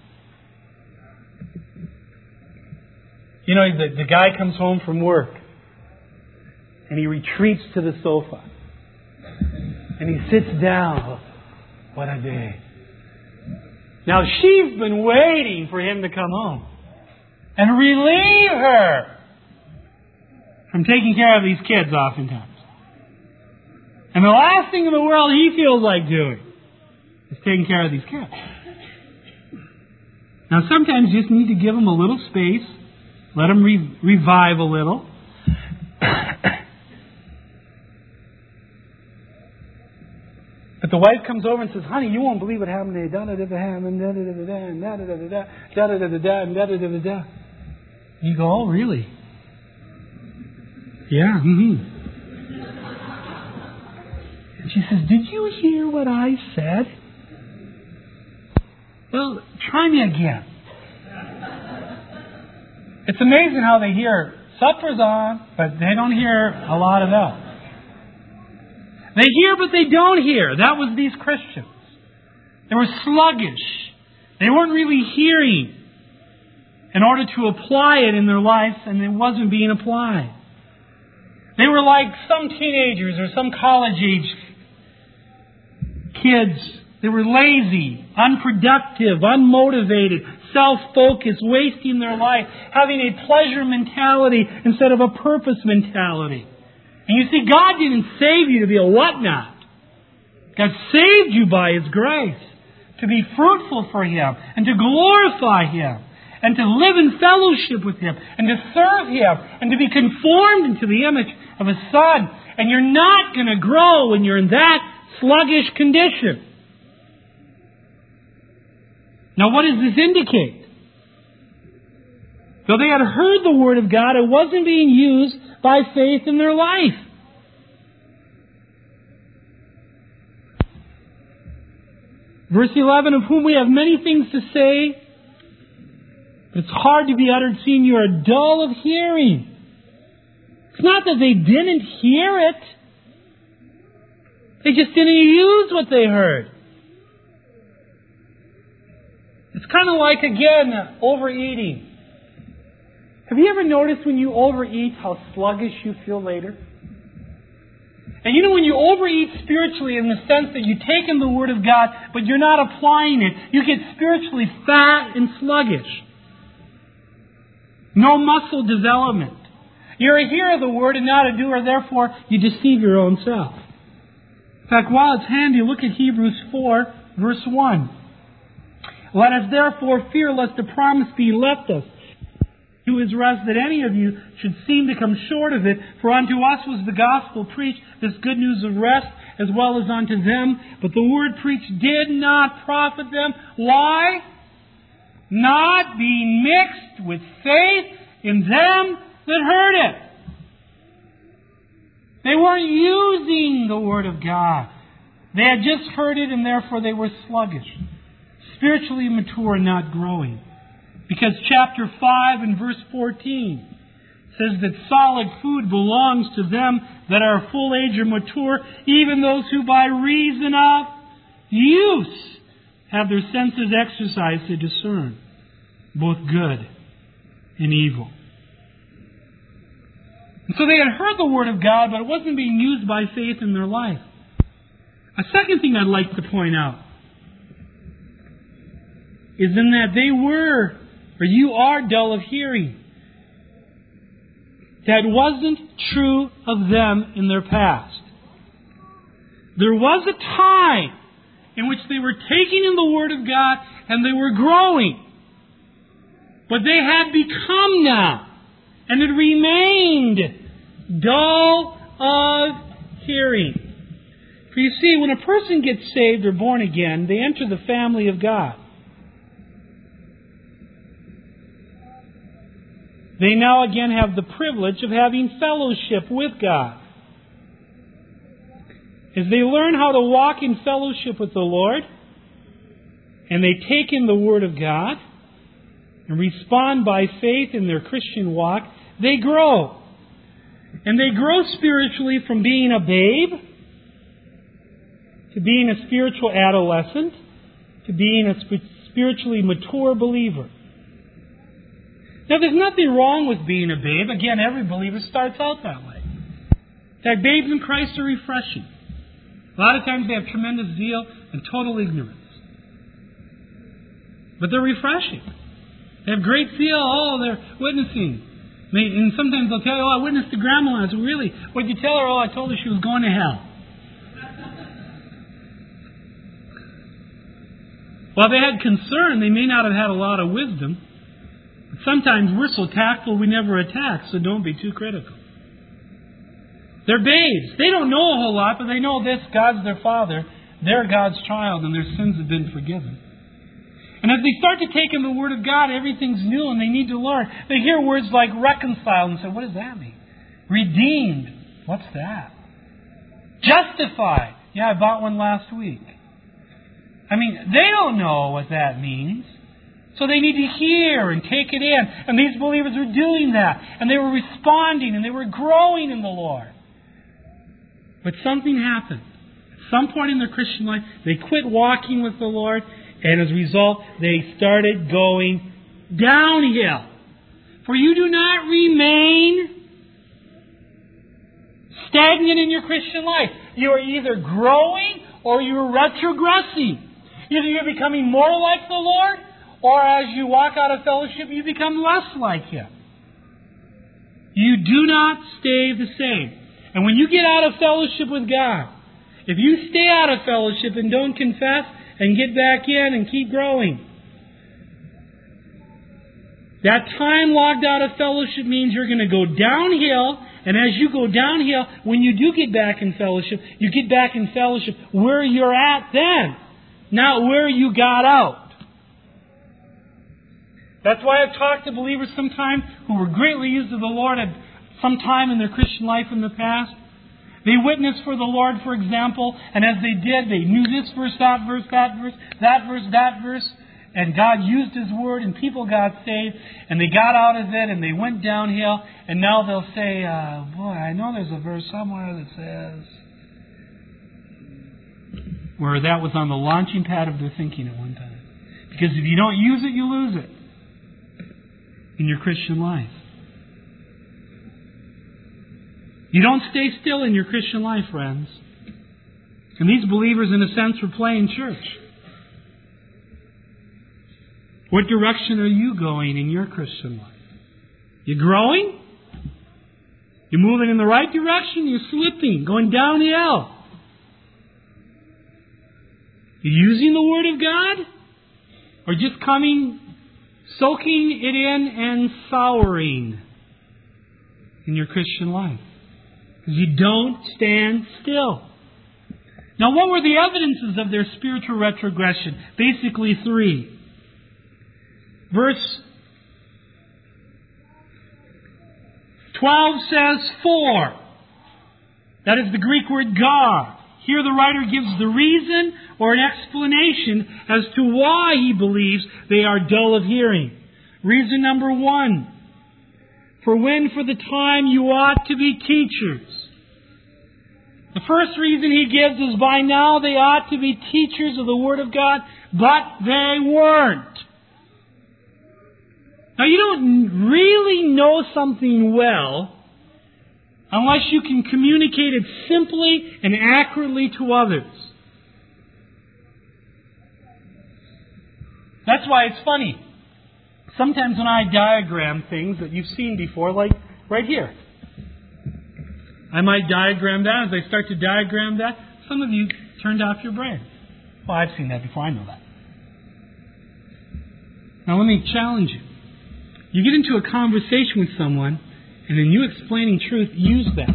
You know, the guy comes home from work and he retreats to the sofa and he sits down. Oh, what a day. Now she's been waiting for him to come home and relieve her from taking care of these kids oftentimes. And the last thing in the world he feels like doing is taking care of these kids. Now sometimes you just need to give them a little space. Let them revive a little. But the wife comes over and says, honey, you won't believe what happened today. Da-da-da-da-da, and da-da-da-da-da, and da-da-da-da-da, da-da-da-da-da, and da-da-da-da-da. You go, oh, really? Yeah, And she says, did you hear what I said? Well, try me again. It's amazing how they hear supper's on, but they don't hear a lot of else. They hear, but they don't hear. That was these Christians. They were sluggish. They weren't really hearing in order to apply it in their life, and it wasn't being applied. They were like some teenagers or some college-age kids. They were lazy, unproductive, unmotivated, self-focused, wasting their life, having a pleasure mentality instead of a purpose mentality. And you see, God didn't save you to be a whatnot. God saved you by His grace to be fruitful for Him and to glorify Him and to live in fellowship with Him and to serve Him and to be conformed into the image of His Son. And you're not going to grow when you're in that sluggish condition. Now, what does this indicate? Though they had heard the Word of God, it wasn't being used by faith in their life. Verse 11, of whom we have many things to say, but it's hard to be uttered, seeing you are dull of hearing. It's not that they didn't hear it. They just didn't use what they heard. It's kind of like, again, overeating. Have you ever noticed when you overeat how sluggish you feel later? And you know, when you overeat spiritually in the sense that you take in the Word of God, but you're not applying it, you get spiritually fat and sluggish. No muscle development. You're a hearer of the Word and not a doer, therefore you deceive your own self. In fact, while it's handy, look at Hebrews 4, verse 1. Let us therefore fear lest the promise be left us. To his rest, that any of you should seem to come short of it. For unto us was the gospel preached, this good news of rest, as well as unto them. But the word preached did not profit them. Why? Not being mixed with faith in them that heard it. They weren't using the Word of God. They had just heard it, and therefore they were sluggish, spiritually mature and not growing. Because chapter 5 and verse 14 says that solid food belongs to them that are full age or mature, even those who by reason of use have their senses exercised to discern both good and evil. And so they had heard the Word of God, but it wasn't being used by faith in their life. A second thing I'd like to point out is in that they were, or you are, dull of hearing. That wasn't true of them in their past. There was a time in which they were taking in the Word of God and they were growing. But they had become now, and it remained dull of hearing. For you see, when a person gets saved or born again, they enter the family of God. They now again have the privilege of having fellowship with God. As they learn how to walk in fellowship with the Lord, and they take in the Word of God, and respond by faith in their Christian walk, they grow. And they grow spiritually from being a babe to being a spiritual adolescent to being a spiritually mature believer. Now, there's nothing wrong with being a babe. Again, every believer starts out that way. In fact, babes in Christ are refreshing. A lot of times they have tremendous zeal and total ignorance. But they're refreshing. They have great zeal. Oh, they're witnessing. And sometimes they'll tell you, oh, I witnessed to Grandma. I said, really? What did you tell her? Oh, I told her she was going to hell. While they had concern, they may not have had a lot of wisdom. But sometimes we're so tactful we never attack, so don't be too critical. They're babes. They don't know a whole lot, but they know this: God's their Father. They're God's child, and their sins have been forgiven. And as they start to take in the Word of God, everything's new and they need to learn. They hear words like reconciled and say, what does that mean? Redeemed. What's that? Justified. Yeah, I bought one last week. I mean, they don't know what that means. So they need to hear and take it in. And these believers were doing that. And they were responding and they were growing in the Lord. But something happened. At some point in their Christian life, they quit walking with the Lord. And as a result, they started going downhill. For you do not remain stagnant in your Christian life. You are either growing or you are retrogressing. Either you're becoming more like the Lord, or as you walk out of fellowship, you become less like Him. You do not stay the same. And when you get out of fellowship with God, if you stay out of fellowship and don't confess and get back in and keep growing, that time logged out of fellowship means you're going to go downhill. And as you go downhill, when you do get back in fellowship, you get back in fellowship where you're at then, not where you got out. That's why I've talked to believers sometimes who were greatly used of the Lord at some time in their Christian life in the past. They witnessed for the Lord, for example, and as they did, they knew this verse, that verse, that verse, that verse, that verse, and God used His Word, and people got saved, and they got out of it, and they went downhill, and now they'll say, boy, I know there's a verse somewhere that says, where that was on the launching pad of their thinking at one time. Because if you don't use it, you lose it in your Christian life. You don't stay still in your Christian life, friends. And these believers, in a sense, were playing church. What direction are you going in your Christian life? You growing? You're moving in the right direction? You're slipping, going downhill. You're using the Word of God? or just coming, soaking it in and souring in your Christian life. Because you don't stand still. Now, what were the evidences of their spiritual retrogression? Basically 3. Verse 12 says 4. That is the Greek word God. Here the writer gives the reason or an explanation as to why he believes they are dull of hearing. Reason number 1. For when for the time you ought to be teachers. The first reason he gives is by now they ought to be teachers of the Word of God, but they weren't. Now you don't really know something well unless you can communicate it simply and accurately to others. That's why it's funny. Sometimes when I diagram things that you've seen before, like right here, I might diagram that. As I start to diagram that, some of you turned off your brain. Well, I've seen that before. I know that. Now let me challenge you. You get into a conversation with someone, and in you explaining truth, use that.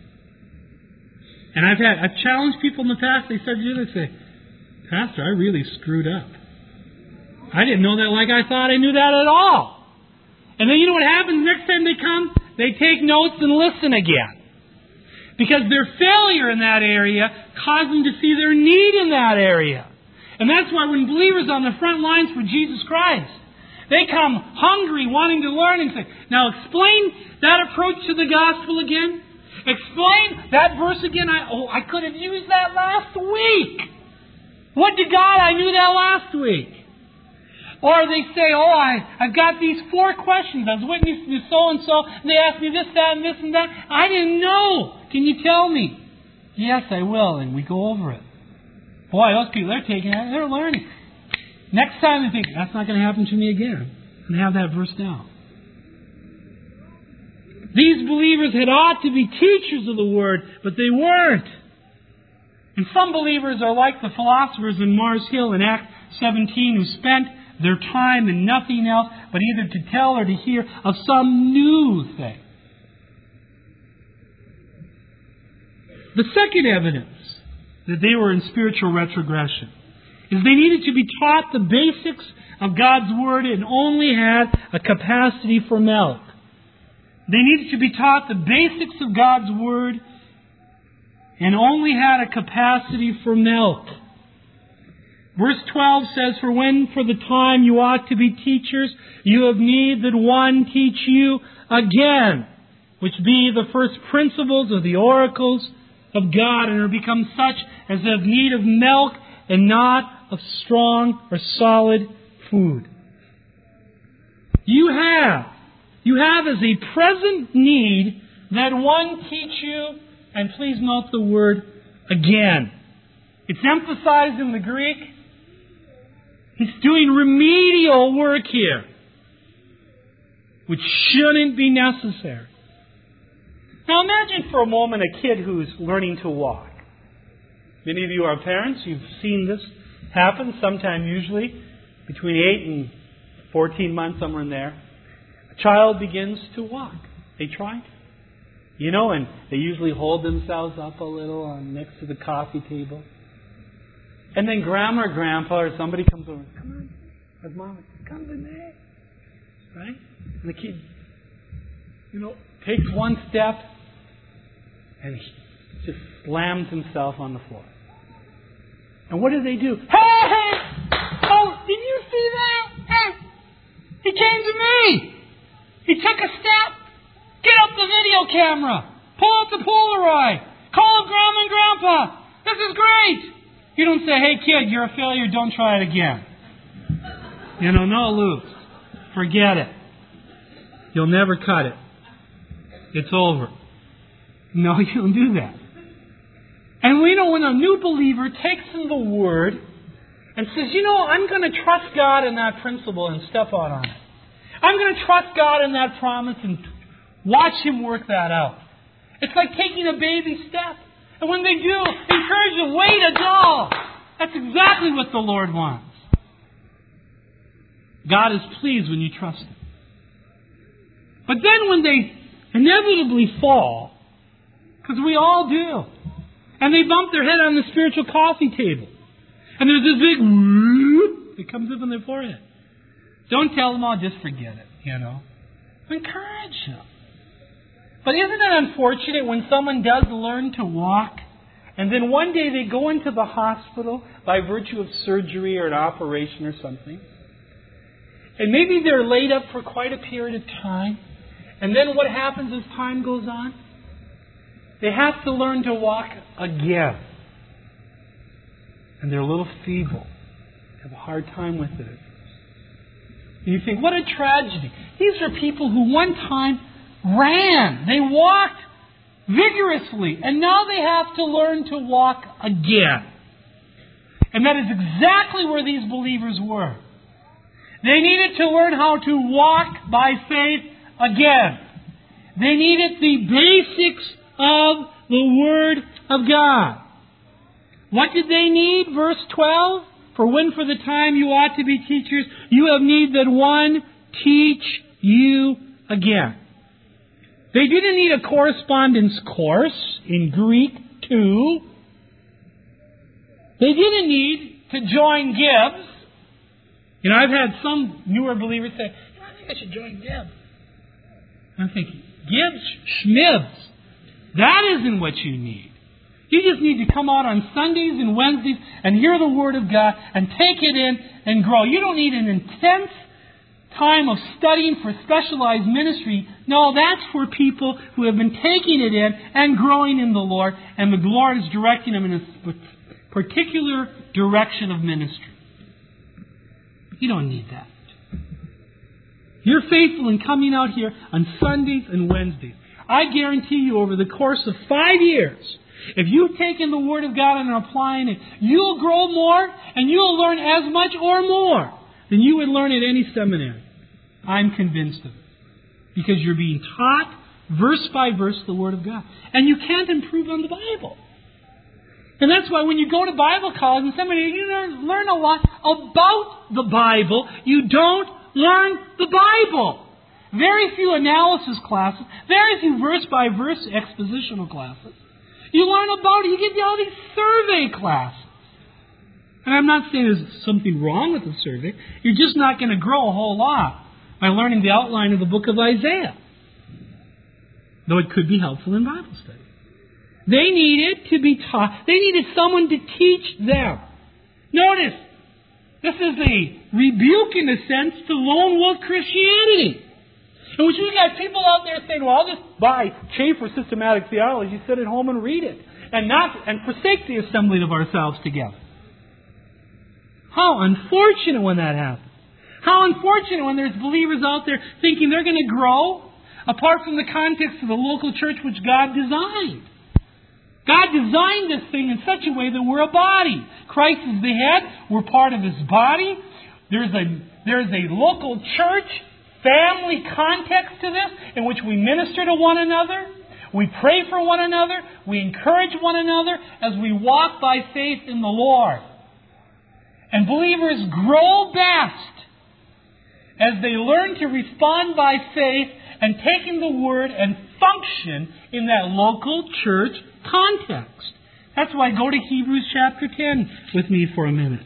And I've challenged people in the past. They start to do this. They say, Pastor, I really screwed up. I didn't know that like I thought I knew that at all. And then you know what happens? Next time they come, they take notes and listen again. Because their failure in that area caused them to see their need in that area. And that's why when believers on the front lines for Jesus Christ, they come hungry, wanting to learn and say, now explain that approach to the gospel again. Explain that verse again. I could have used that last week. What to God, I knew that last week. Or they say, I've got these 4 questions. I was witnessing to so-and-so, and they asked me this, that, and this, and that. I didn't know. Can you tell me? Yes, I will. And we go over it. Boy, those people, they're taking it. They're learning. Next time they think, that's not going to happen to me again. And have that verse down. These believers had ought to be teachers of the Word, but they weren't. And some believers are like the philosophers in Mars Hill in Acts 17 who spent their time in nothing else but either to tell or to hear of some new thing. The second evidence that they were in spiritual retrogression is they needed to be taught the basics of God's Word and only had a capacity for milk. They needed to be taught the basics of God's Word and only had a capacity for milk. Verse 12 says, For when for the time you ought to be teachers, you have need that one teach you again, which be the first principles of the oracles of God, and are become such as have need of milk and not of strong or solid food. You have as a present need that one teach you, and please note the word again. It's emphasized in the Greek. He's doing remedial work here, which shouldn't be necessary. Now imagine for a moment a kid who's learning to walk. Many of you are parents. You've seen this happen sometime usually between 8 and 14 months, somewhere in there. A child begins to walk. They try. And they usually hold themselves up a little next to the coffee table. And then Grandma or Grandpa or somebody comes over. Come on. Or Mom, come to me. Right? And the kid, takes one step and he just slams himself on the floor. And what do they do? Hey! Oh, did you see that? Hey! He came to me! He took a step. Get up the video camera. Pull up the Polaroid. Call Grandma and Grandpa. This is great. You don't say, hey kid, you're a failure, don't try it again. No loops. Forget it. You'll never cut it. It's over. No, you don't do that. And when a new believer takes in the Word and says, I'm going to trust God in that principle and step out on it. I'm going to trust God in that promise and watch Him work that out. It's like taking a baby step. And when they do, encourage them, way to go. That's exactly what the Lord wants. God is pleased when you trust Him. But then when they inevitably fall, because we all do, and they bump their head on the spiritual coffee table, and there's this big whoop that comes up on their forehead. Don't tell them, just forget it, Encourage them. But isn't it unfortunate when someone does learn to walk, and then one day they go into the hospital by virtue of surgery or an operation or something, and maybe they're laid up for quite a period of time, and then what happens as time goes on? They have to learn to walk again. And they're a little feeble. They have a hard time with it. And you think, what a tragedy. These are people who one time ran. They walked vigorously. And now they have to learn to walk again. And that is exactly where these believers were. They needed to learn how to walk by faith again. They needed the basics of the Word of God. What did they need? Verse 12. For when for the time you ought to be teachers, you have need that one teach you again. They didn't need a correspondence course in Greek too. They didn't need to join Gibbs. I've had some newer believers say, I think I should join Gibbs. I'm thinking, Gibbs, Schmibs. That isn't what you need. You just need to come out on Sundays and Wednesdays and hear the Word of God and take it in and grow. You don't need an intense time of studying for specialized ministry. No, that's for people who have been taking it in and growing in the Lord, and the Lord is directing them in a particular direction of ministry. You don't need that. You're faithful in coming out here on Sundays and Wednesdays. I guarantee you over the course of 5 years, if you've taken the Word of God and are applying it, you'll grow more and you'll learn as much or more than you would learn at any seminary. I'm convinced of it. Because you're being taught verse by verse the Word of God. And you can't improve on the Bible. And that's why when you go to Bible college and seminary, you learn a lot about the Bible. You don't learn the Bible. Very few analysis classes, very few verse-by-verse expositional classes. You learn about it, you get all these survey classes. And I'm not saying there's something wrong with the survey. You're just not going to grow a whole lot by learning the outline of the book of Isaiah. Though it could be helpful in Bible study. They needed to be taught. They needed someone to teach them. Notice, this is a rebuke in a sense to lone wolf Christianity. In which we got people out there saying, well, I'll just buy Chafer Systematic Theology, sit at home and read it. And forsake the assembling of ourselves together. How unfortunate when that happens. How unfortunate when there's believers out there thinking they're going to grow apart from the context of the local church which God designed. God designed this thing in such a way that we're a body. Christ is the head. We're part of His body. There's a local church family context to this in which we minister to one another. We pray for one another. We encourage one another as we walk by faith in the Lord. And believers grow best as they learn to respond by faith and taking the Word and function in that local church context. That's why go to Hebrews chapter 10 with me for a minute.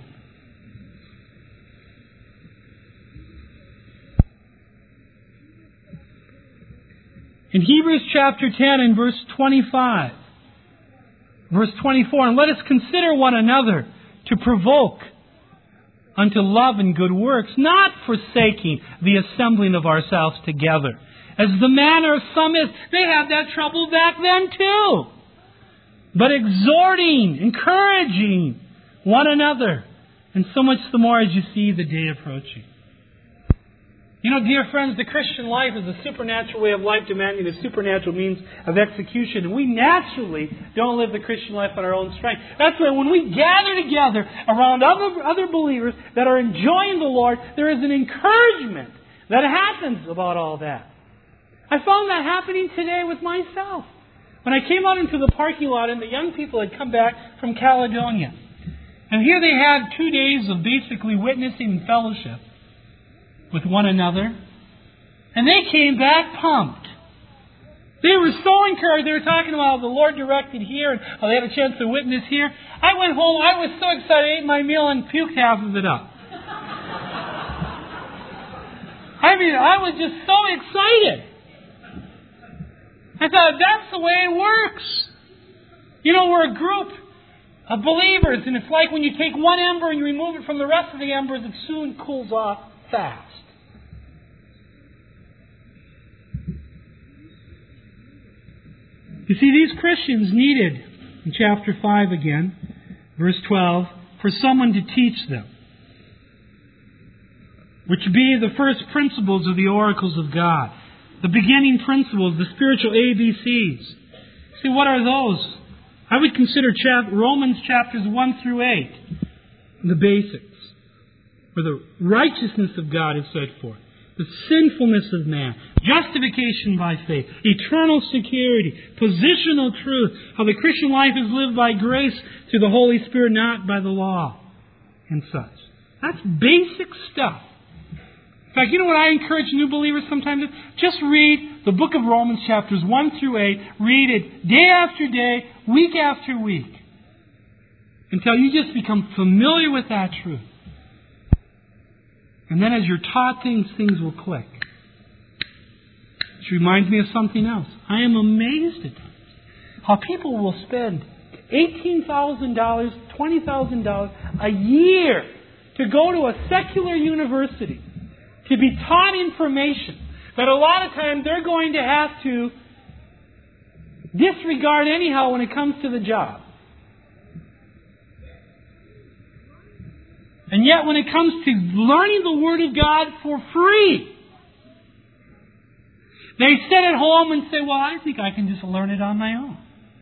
In Hebrews chapter 10 and verse 25, verse 24, and let us consider one another to provoke unto love and good works, not forsaking the assembling of ourselves together, as the manner of some is. They had that trouble back then too. But exhorting, encouraging one another, and so much the more as you see the day approaching. Dear friends, the Christian life is a supernatural way of life demanding a supernatural means of execution. And we naturally don't live the Christian life on our own strength. That's why when we gather together around other believers that are enjoying the Lord, there is an encouragement that happens about all that. I found that happening today with myself. When I came out into the parking lot and the young people had come back from Caledonia. And here they had 2 days of basically witnessing and fellowship. with one another. And they came back pumped. They were so encouraged. They were talking about how the Lord directed here and how they had a chance to witness here. I went home. I was so excited. I ate my meal and puked half of it up. I was just so excited. I thought, that's the way it works. You know, we're a group of believers, and it's like when you take one ember and you remove it from the rest of the embers, it soon cools off fast. You see, these Christians needed, in chapter 5 again, verse 12, for someone to teach them, which be the first principles of the oracles of God, the beginning principles, the spiritual ABCs. See, what are those? I would consider Romans chapters 1 through 8, the basics, where the righteousness of God is set forth, the sinfulness of man, justification by faith, eternal security, positional truth, how the Christian life is lived by grace through the Holy Spirit, not by the law, and such. That's basic stuff. In fact, you know what I encourage new believers sometimes to do? Just read the book of Romans chapters 1 through 8. Read it day after day, week after week, until you just become familiar with that truth. And then as you're taught things, things will click. Which reminds me of something else. I am amazed at times how people will spend $18,000, $20,000 a year to go to a secular university to be taught information that a lot of times they're going to have to disregard anyhow when it comes to the job. And yet when it comes to learning the Word of God for free, they sit at home and say, well, I think I can just learn it on my own.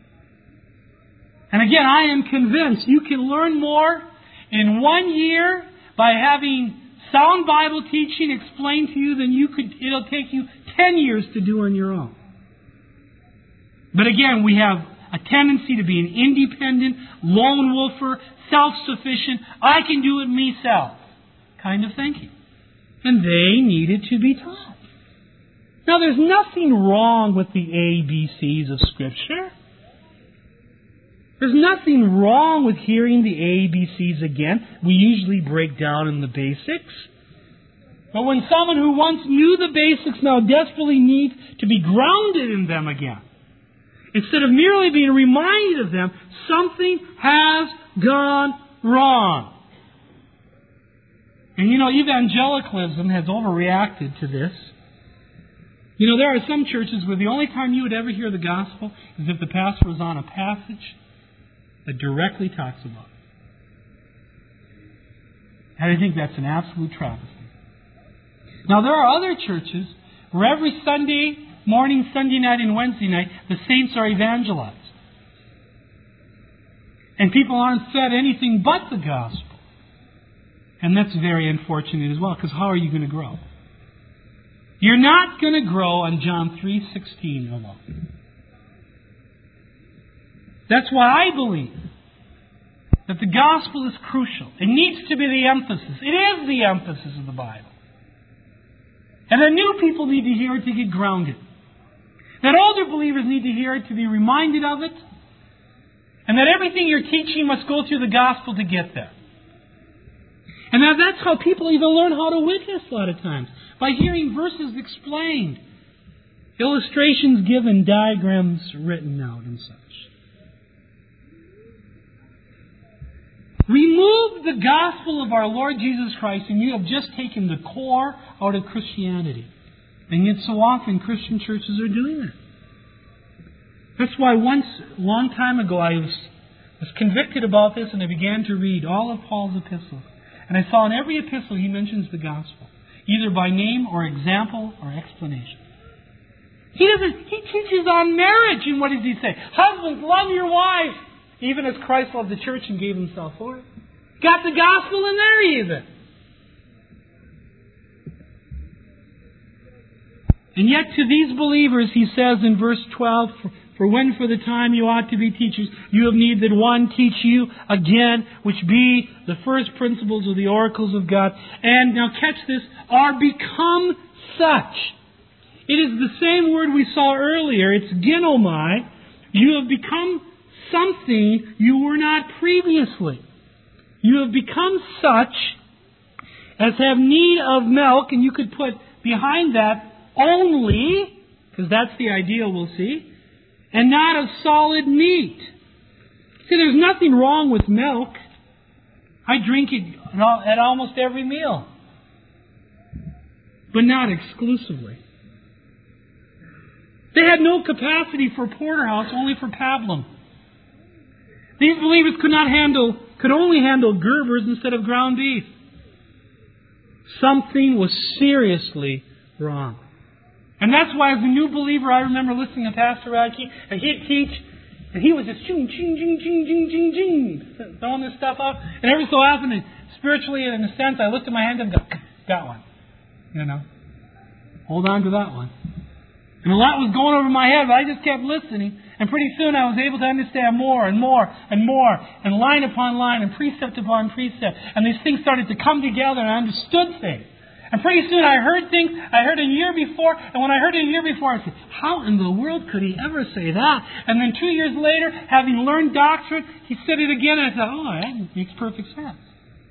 And again, I am convinced you can learn more in 1 year by having sound Bible teaching explained to you than it'll take you 10 years to do on your own. But again, we have a tendency to be an independent, lone wolfer, self-sufficient, I can do it myself kind of thinking. And they needed to be taught. Now, there's nothing wrong with the ABCs of Scripture. There's nothing wrong with hearing the ABCs again. We usually break down in the basics. But when someone who once knew the basics now desperately needs to be grounded in them again, instead of merely being reminded of them, something has gone wrong. And you know, evangelicalism has overreacted to this. You know, there are some churches where the only time you would ever hear the gospel is if the pastor was on a passage that directly talks about it. And I think that's an absolute travesty. Now, there are other churches where every Sunday morning, Sunday night, and Wednesday night, the saints are evangelized. And people aren't fed anything but the gospel. And that's very unfortunate as well, because how are you going to grow? You're not going to grow on John 3:16 alone. That's why I believe that the gospel is crucial. It needs to be the emphasis. It is the emphasis of the Bible. And the new people need to hear it to get grounded. That older believers need to hear it to be reminded of it. And that everything you're teaching must go through the gospel to get there. And now that's how people even learn how to witness a lot of times. By hearing verses explained. Illustrations given, diagrams written out and such. Remove the gospel of our Lord Jesus Christ and you have just taken the core out of Christianity. And yet so often Christian churches are doing that. That's why once, a long time ago, I was convicted about this and I began to read all of Paul's epistles. And I saw in every epistle he mentions the gospel, either by name or example or explanation. He teaches on marriage, and what does he say? Husbands, love your wife, even as Christ loved the church and gave himself for it. Got the gospel in there even. And yet to these believers, he says in verse 12, For when for the time you ought to be teachers, you have need that one teach you again, which be the first principles of the oracles of God. And, now catch this, are become such. It is the same word we saw earlier. It's ginomai. You have become something you were not previously. You have become such as have need of milk, and you could put behind that only, because that's the ideal we'll see, and not of solid meat. See, there's nothing wrong with milk. I drink it at almost every meal. But not exclusively. They had no capacity for porterhouse, only for pablum. These believers could only handle Gerbers instead of ground beef. Something was seriously wrong. And that's why, as a new believer, I remember listening to Pastor Radke, and he'd teach, and he was just ching, ching, ching, ching, ching, ching, ching, throwing this stuff up. And every so often, spiritually, in a sense, I looked at my hand and go, got one. You know, hold on to that one. And a lot was going over my head, but I just kept listening. And pretty soon I was able to understand more and more and more, and line upon line, and precept upon precept. And these things started to come together, and I understood things. And pretty soon I heard things I heard a year before, and when I heard it a year before, I said, how in the world could he ever say that? And then 2 years later, having learned doctrine, he said it again, and I thought, oh, that makes perfect sense.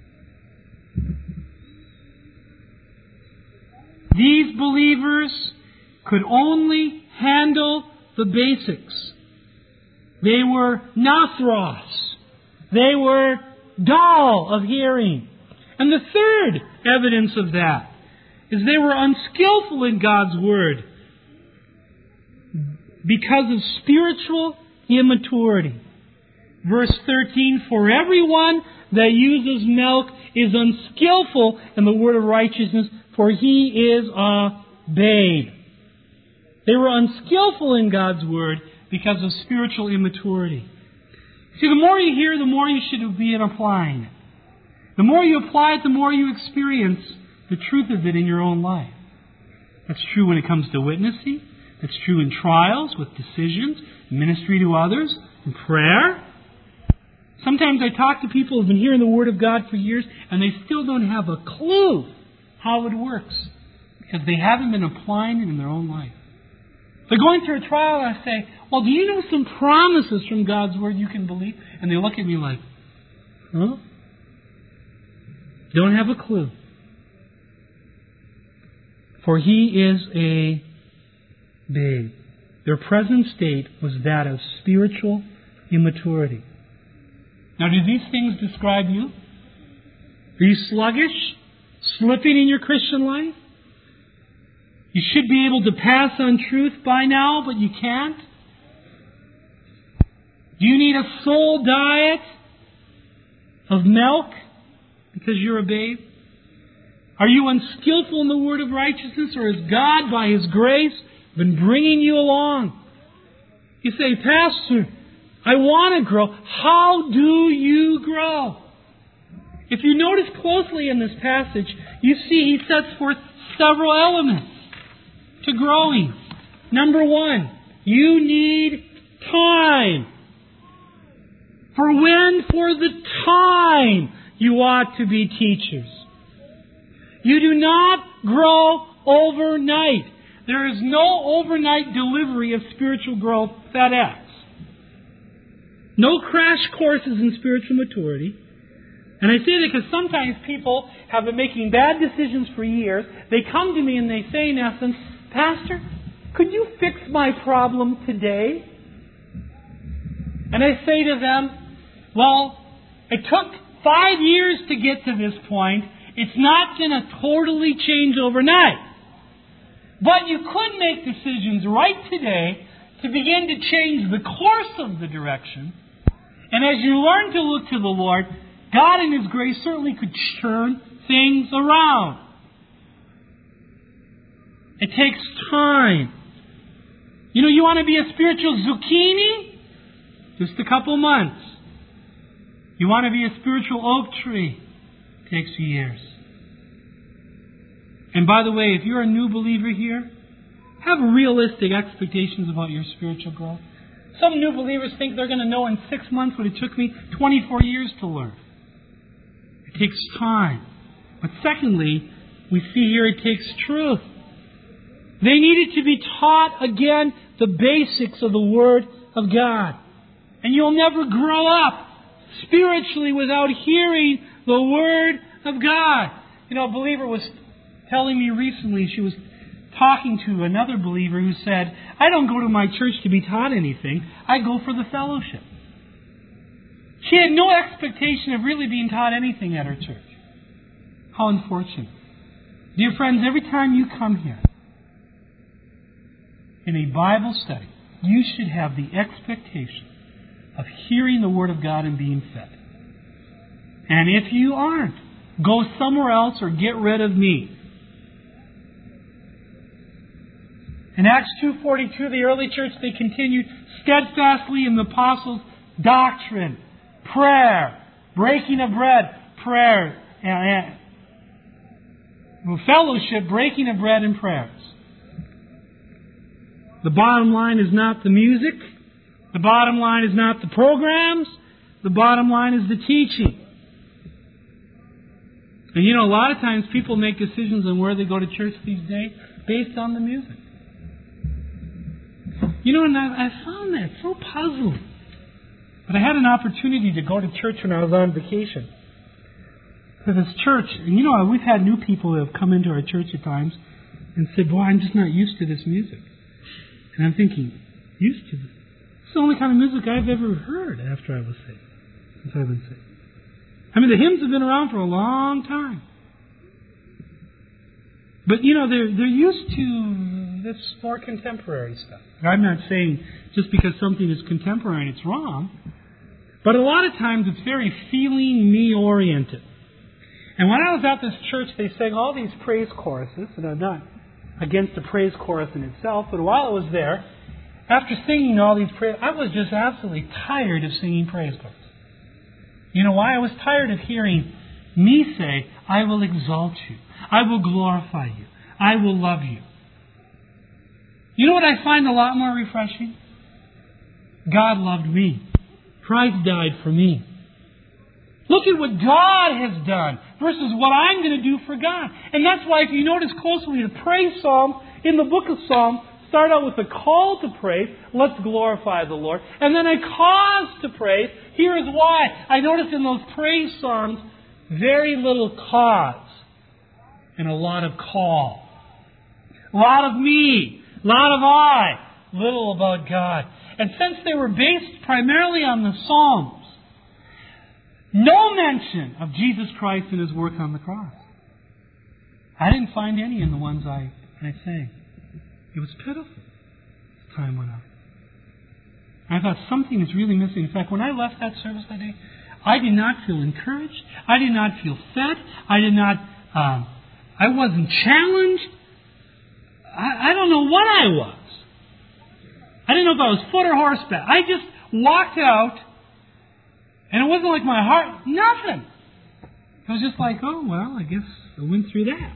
These believers could only handle the basics. They were nathros. They were dull of hearing. And the third evidence of that is they were unskillful in God's Word because of spiritual immaturity. Verse 13, for everyone that uses milk is unskillful in the word of righteousness, for he is a babe. They were unskillful in God's Word because of spiritual immaturity. See, the more you hear, the more you should be applying it. The more you apply it, the more you experience the truth of it in your own life. That's true when it comes to witnessing. That's true in trials, with decisions, ministry to others, in prayer. Sometimes I talk to people who have been hearing the Word of God for years, and they still don't have a clue how it works, because they haven't been applying it in their own life. They're going through a trial, and I say, well, do you know some promises from God's Word you can believe? And they look at me like, huh? Don't have a clue. For he is a babe. Their present state was that of spiritual immaturity. Now, do these things describe you? Are you sluggish? Slipping in your Christian life? You should be able to pass on truth by now, but you can't? Do you need a soul diet of milk because you're a babe? Are you unskillful in the word of righteousness, or has God, by His grace, been bringing you along? You say, Pastor, I want to grow. How do you grow? If you notice closely in this passage, you see he sets forth several elements to growing. Number one, you need time. For when? For the time you ought to be teachers. You do not grow overnight. There is no overnight delivery of spiritual growth, FedEx. No crash courses in spiritual maturity. And I say that because sometimes people have been making bad decisions for years. They come to me and they say, in essence, Pastor, could you fix my problem today? And I say to them, well, it took 5 years to get to this point. It's not going to totally change overnight. But you could make decisions right today to begin to change the course of the direction. And as you learn to look to the Lord, God in His grace certainly could turn things around. It takes time. You know, you want to be a spiritual zucchini? Just a couple months. You want to be a spiritual oak tree? It takes years. And by the way, if you're a new believer here, have realistic expectations about your spiritual growth. Some new believers think they're going to know in 6 months what it took me 24 years to learn. It takes time. But secondly, we see here it takes truth. They needed to be taught again the basics of the Word of God. And you'll never grow up spiritually without hearing the Word of God. You know, a believer was telling me recently, she was talking to another believer who said, I don't go to my church to be taught anything. I go for the fellowship. She had no expectation of really being taught anything at her church. How unfortunate. Dear friends, every time you come here in a Bible study, you should have the expectation of hearing the Word of God and being fed. And if you aren't, go somewhere else or get rid of me. In Acts 2:42, the early church, they continued steadfastly in the apostles' doctrine, prayer, breaking of bread, prayer, and fellowship, breaking of bread, and prayers. The bottom line is not the music. The bottom line is not the programs. The bottom line is the teaching. And you know, a lot of times people make decisions on where they go to church these days based on the music. You know, and I found that so puzzling. But I had an opportunity to go to church when I was on vacation. To this church, and you know, we've had new people who have come into our church at times and said, boy, I'm just not used to this music. And I'm thinking, used to this? It's the only kind of music I've ever heard after I was saved. Since I've been saved. I mean, the hymns have been around for a long time. But, you know, they're used to this more contemporary stuff. I'm not saying just because something is contemporary it's wrong. But a lot of times it's very feeling me-oriented. And when I was at this church, they sang all these praise choruses. And I'm not against the praise chorus in itself. But while I was there, after singing all these praise, I was just absolutely tired of singing praise choruses. You know why? I was tired of hearing me say, I will exalt you. I will glorify you. I will love you. You know what I find a lot more refreshing? God loved me. Christ died for me. Look at what God has done versus what I'm going to do for God. And that's why if you notice closely, the praise psalms in the book of Psalms start out with a call to praise. Let's glorify the Lord. And then a cause to praise. Here is why. I notice in those praise songs, very little cause and a lot of call. A lot of me, a lot of I, little about God. And since they were based primarily on the Psalms, no mention of Jesus Christ and His work on the cross. I didn't find any in the ones I sang. It was pitiful as time went on. I thought something is really missing. In fact, when I left that service that day, I did not feel encouraged. I did not feel fed. I wasn't challenged. I don't know what I was. I didn't know if I was foot or horseback. I just walked out, and it wasn't like my heart, nothing. It was just like, oh, well, I guess I went through that.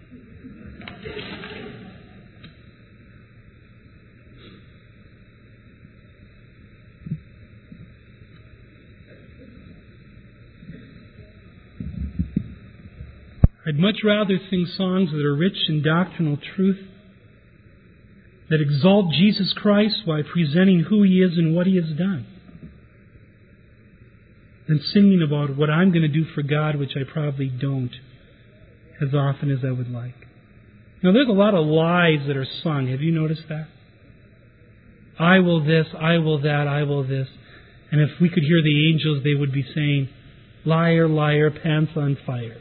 I'd much rather sing songs that are rich in doctrinal truth, that exalt Jesus Christ while presenting who He is and what He has done, than singing about what I'm going to do for God, which I probably don't as often as I would like. Now, there's a lot of lies that are sung. Have you noticed that? I will this, I will that, I will this. And if we could hear the angels, they would be saying, liar, liar, pants on fire.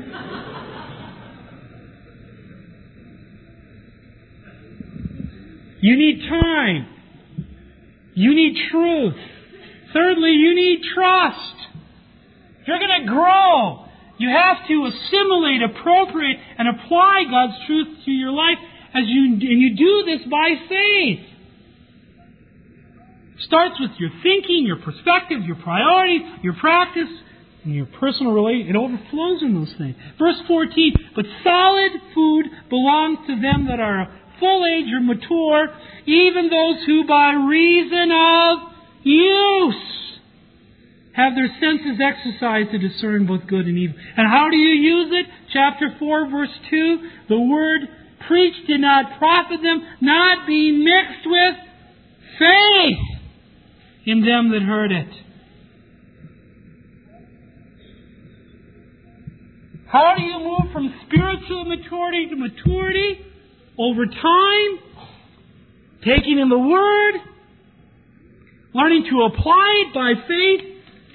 You need time. You need truth. Thirdly, you need trust. If you're going to grow, you have to assimilate, appropriate, and apply God's truth to your life and you do this by faith. It starts with your thinking, your perspective, your priorities, your practice, and your personal relationship. It overflows in those things. Verse 14, but solid food belongs to them that are full age or mature, even those who by reason of use have their senses exercised to discern both good and evil. And how do you use it? Chapter 4, verse 2, the word preached did not profit them, not being mixed with faith in them that heard it. How do you move from spiritual maturity to maturity? Over time, taking in the Word, learning to apply it by faith,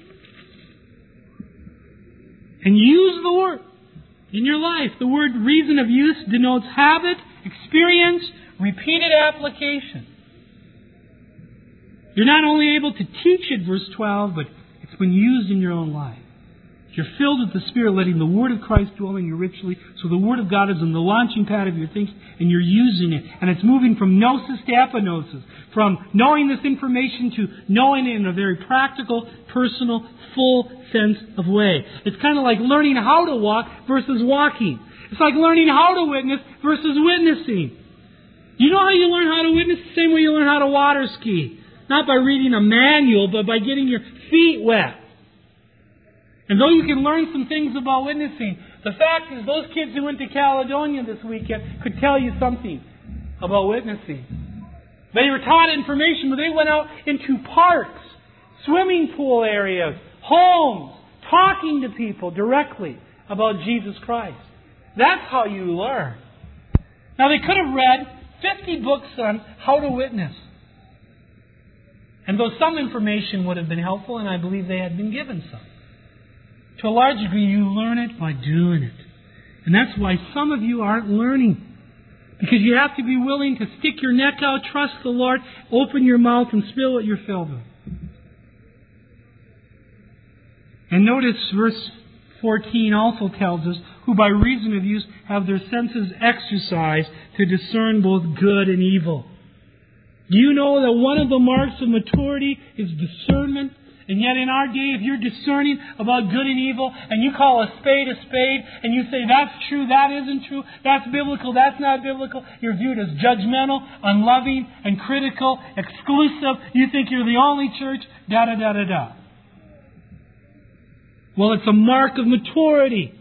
and use the Word in your life. The word reason of use denotes habit, experience, repeated application. You're not only able to teach it, verse 12, but it's been used in your own life. You're filled with the Spirit, letting the Word of Christ dwell in you richly. So the Word of God is in the launching pad of your thinking, and you're using it. And it's moving from gnosis to epignosis, from knowing this information to knowing it in a very practical, personal, full sense of way. It's kind of like learning how to walk versus walking. It's like learning how to witness versus witnessing. You know how you learn how to witness? The same way you learn how to water ski. Not by reading a manual, but by getting your feet wet. And though you can learn some things about witnessing, the fact is those kids who went to Caledonia this weekend could tell you something about witnessing. They were taught information, but they went out into parks, swimming pool areas, homes, talking to people directly about Jesus Christ. That's how you learn. Now they could have read 50 books on how to witness. And though some information would have been helpful, and I believe they had been given some, to a large degree, you learn it by doing it. And that's why some of you aren't learning. Because you have to be willing to stick your neck out, trust the Lord, open your mouth, and spill what you're filled with. And notice verse 14 also tells us, who by reason of use have their senses exercised to discern both good and evil. Do you know that one of the marks of maturity is discernment? And yet in our day, if you're discerning about good and evil, and you call a spade, and you say, that's true, that isn't true, that's biblical, that's not biblical, you're viewed as judgmental, unloving, and critical, exclusive. You think you're the only church, da-da-da-da-da. Well, it's a mark of maturity.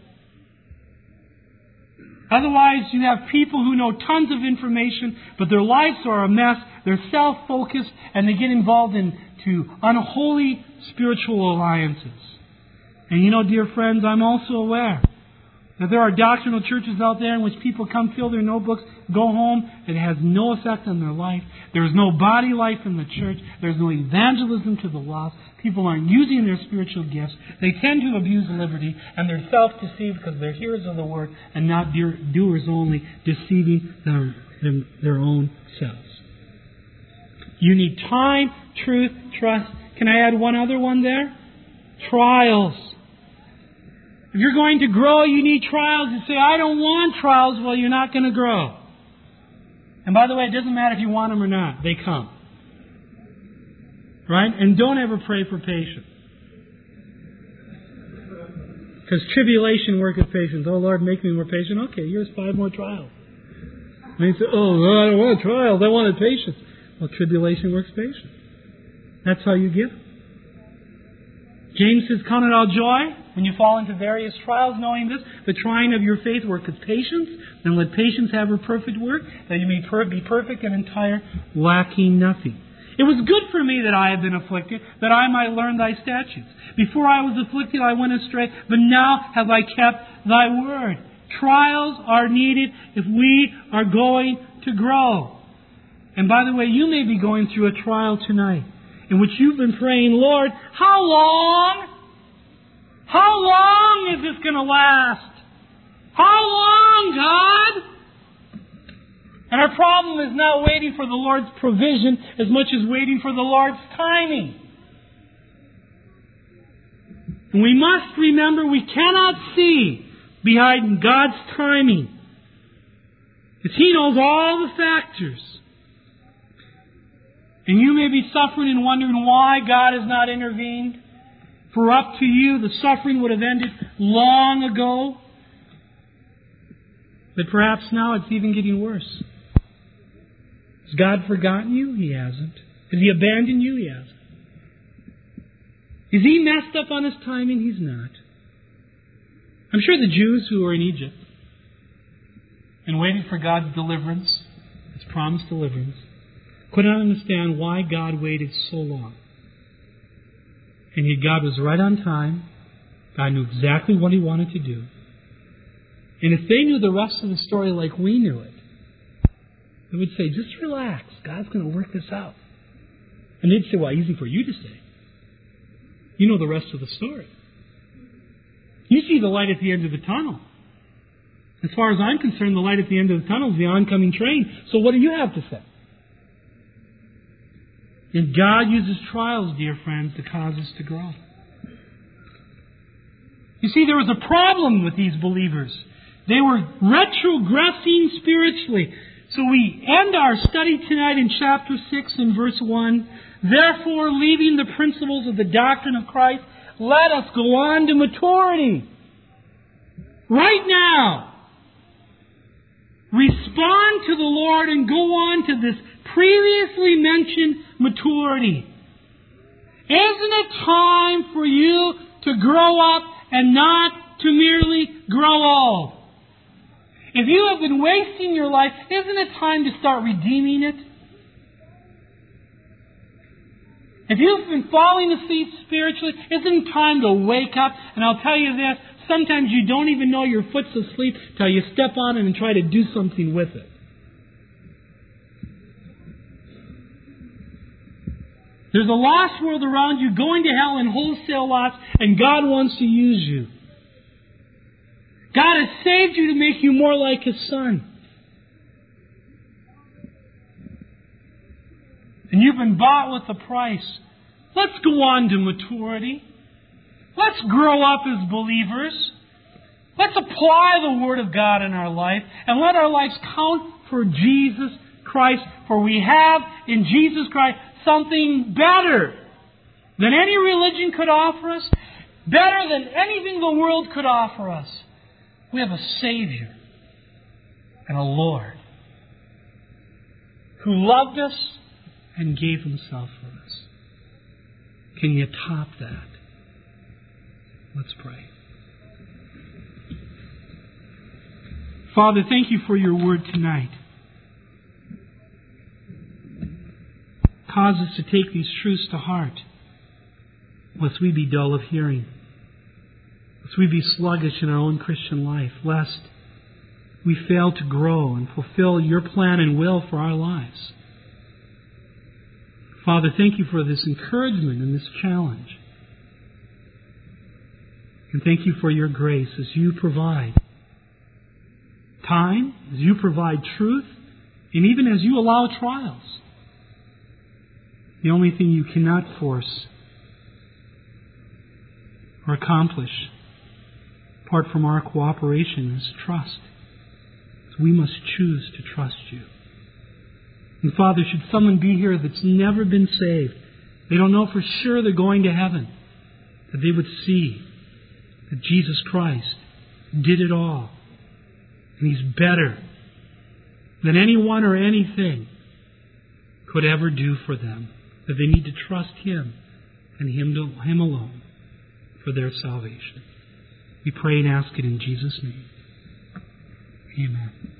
Otherwise, you have people who know tons of information, but their lives are a mess, they're self-focused, and they get involved into unholy spiritual alliances. And you know, dear friends, I'm also aware that there are doctrinal churches out there in which people come, fill their notebooks, go home. It has no effect on their life. There is no body life in the church. There's no evangelism to the lost. People aren't using their spiritual gifts. They tend to abuse liberty, and they're self-deceived because they're hearers of the word and not doers only, deceiving their own selves. You need time, truth, trust. Can I add one other one there? Trials. If you're going to grow, you need trials. You say, I don't want trials. Well, you're not going to grow. And by the way, it doesn't matter if you want them or not. They come. Right? And don't ever pray for patience. Because tribulation worketh patience. Oh, Lord, make me more patient. Okay, here's 5 more trials. And you say, oh, no, I don't want trials. I wanted patience. Well, tribulation works patience. That's how you give. James says, count it all joy when you fall into various trials, knowing this, the trying of your faith worketh patience, and let patience have her perfect work, that you may be perfect and entire, lacking nothing. It was good for me that I have been afflicted, that I might learn thy statutes. Before I was afflicted, I went astray, but now have I kept thy word. Trials are needed if we are going to grow. And by the way, you may be going through a trial tonight, in which you've been praying, Lord, how long? How long is this going to last? How long, God? And our problem is not waiting for the Lord's provision as much as waiting for the Lord's timing. And we must remember we cannot see behind God's timing, because He knows all the factors. And you may be suffering and wondering why God has not intervened. For up to you, the suffering would have ended long ago. But perhaps now it's even getting worse. Has God forgotten you? He hasn't. Has He abandoned you? He hasn't. Is He messed up on His timing? He's not. I'm sure the Jews who were in Egypt and waiting for God's deliverance, His promised deliverance, could not understand why God waited so long. And yet God was right on time. God knew exactly what He wanted to do. And if they knew the rest of the story like we knew it, they would say, just relax. God's going to work this out. And they'd say, well, easy for you to say. You know the rest of the story. You see the light at the end of the tunnel. As far as I'm concerned, the light at the end of the tunnel is the oncoming train. So what do you have to say? And God uses trials, dear friends, to cause us to grow. You see, there was a problem with these believers. They were retrogressing spiritually. So we end our study tonight in chapter 6 and verse 1. Therefore, leaving the principles of the doctrine of Christ, let us go on to maturity. Right now. Respond to the Lord and go on to this previously mentioned maturity. Isn't it time for you to grow up and not to merely grow old? If you have been wasting your life, isn't it time to start redeeming it? If you've been falling asleep spiritually, isn't it time to wake up? And I'll tell you this, sometimes you don't even know your foot's asleep till you step on it and try to do something with it. There's a lost world around you going to hell in wholesale lots, and God wants to use you. God has saved you to make you more like His Son. And you've been bought with a price. Let's go on to maturity. Let's grow up as believers. Let's apply the Word of God in our life and let our lives count for Jesus Christ. For we have in Jesus Christ something better than any religion could offer us, better than anything the world could offer us. We have a Savior and a Lord who loved us and gave Himself for us. Can you top that? Let's pray. Father, thank You for Your Word tonight. Cause us to take these truths to heart, lest we be dull of hearing, lest we be sluggish in our own Christian life, lest we fail to grow and fulfill Your plan and will for our lives. Father, thank You for this encouragement and this challenge. And thank You for Your grace as You provide time, as You provide truth, and even as You allow trials. The only thing You cannot force or accomplish apart from our cooperation is trust. So we must choose to trust You. And Father, should someone be here that's never been saved, they don't know for sure they're going to heaven, that they would see that Jesus Christ did it all. And He's better than anyone or anything could ever do for them. That they need to trust Him and Him alone for their salvation. We pray and ask it in Jesus' name. Amen.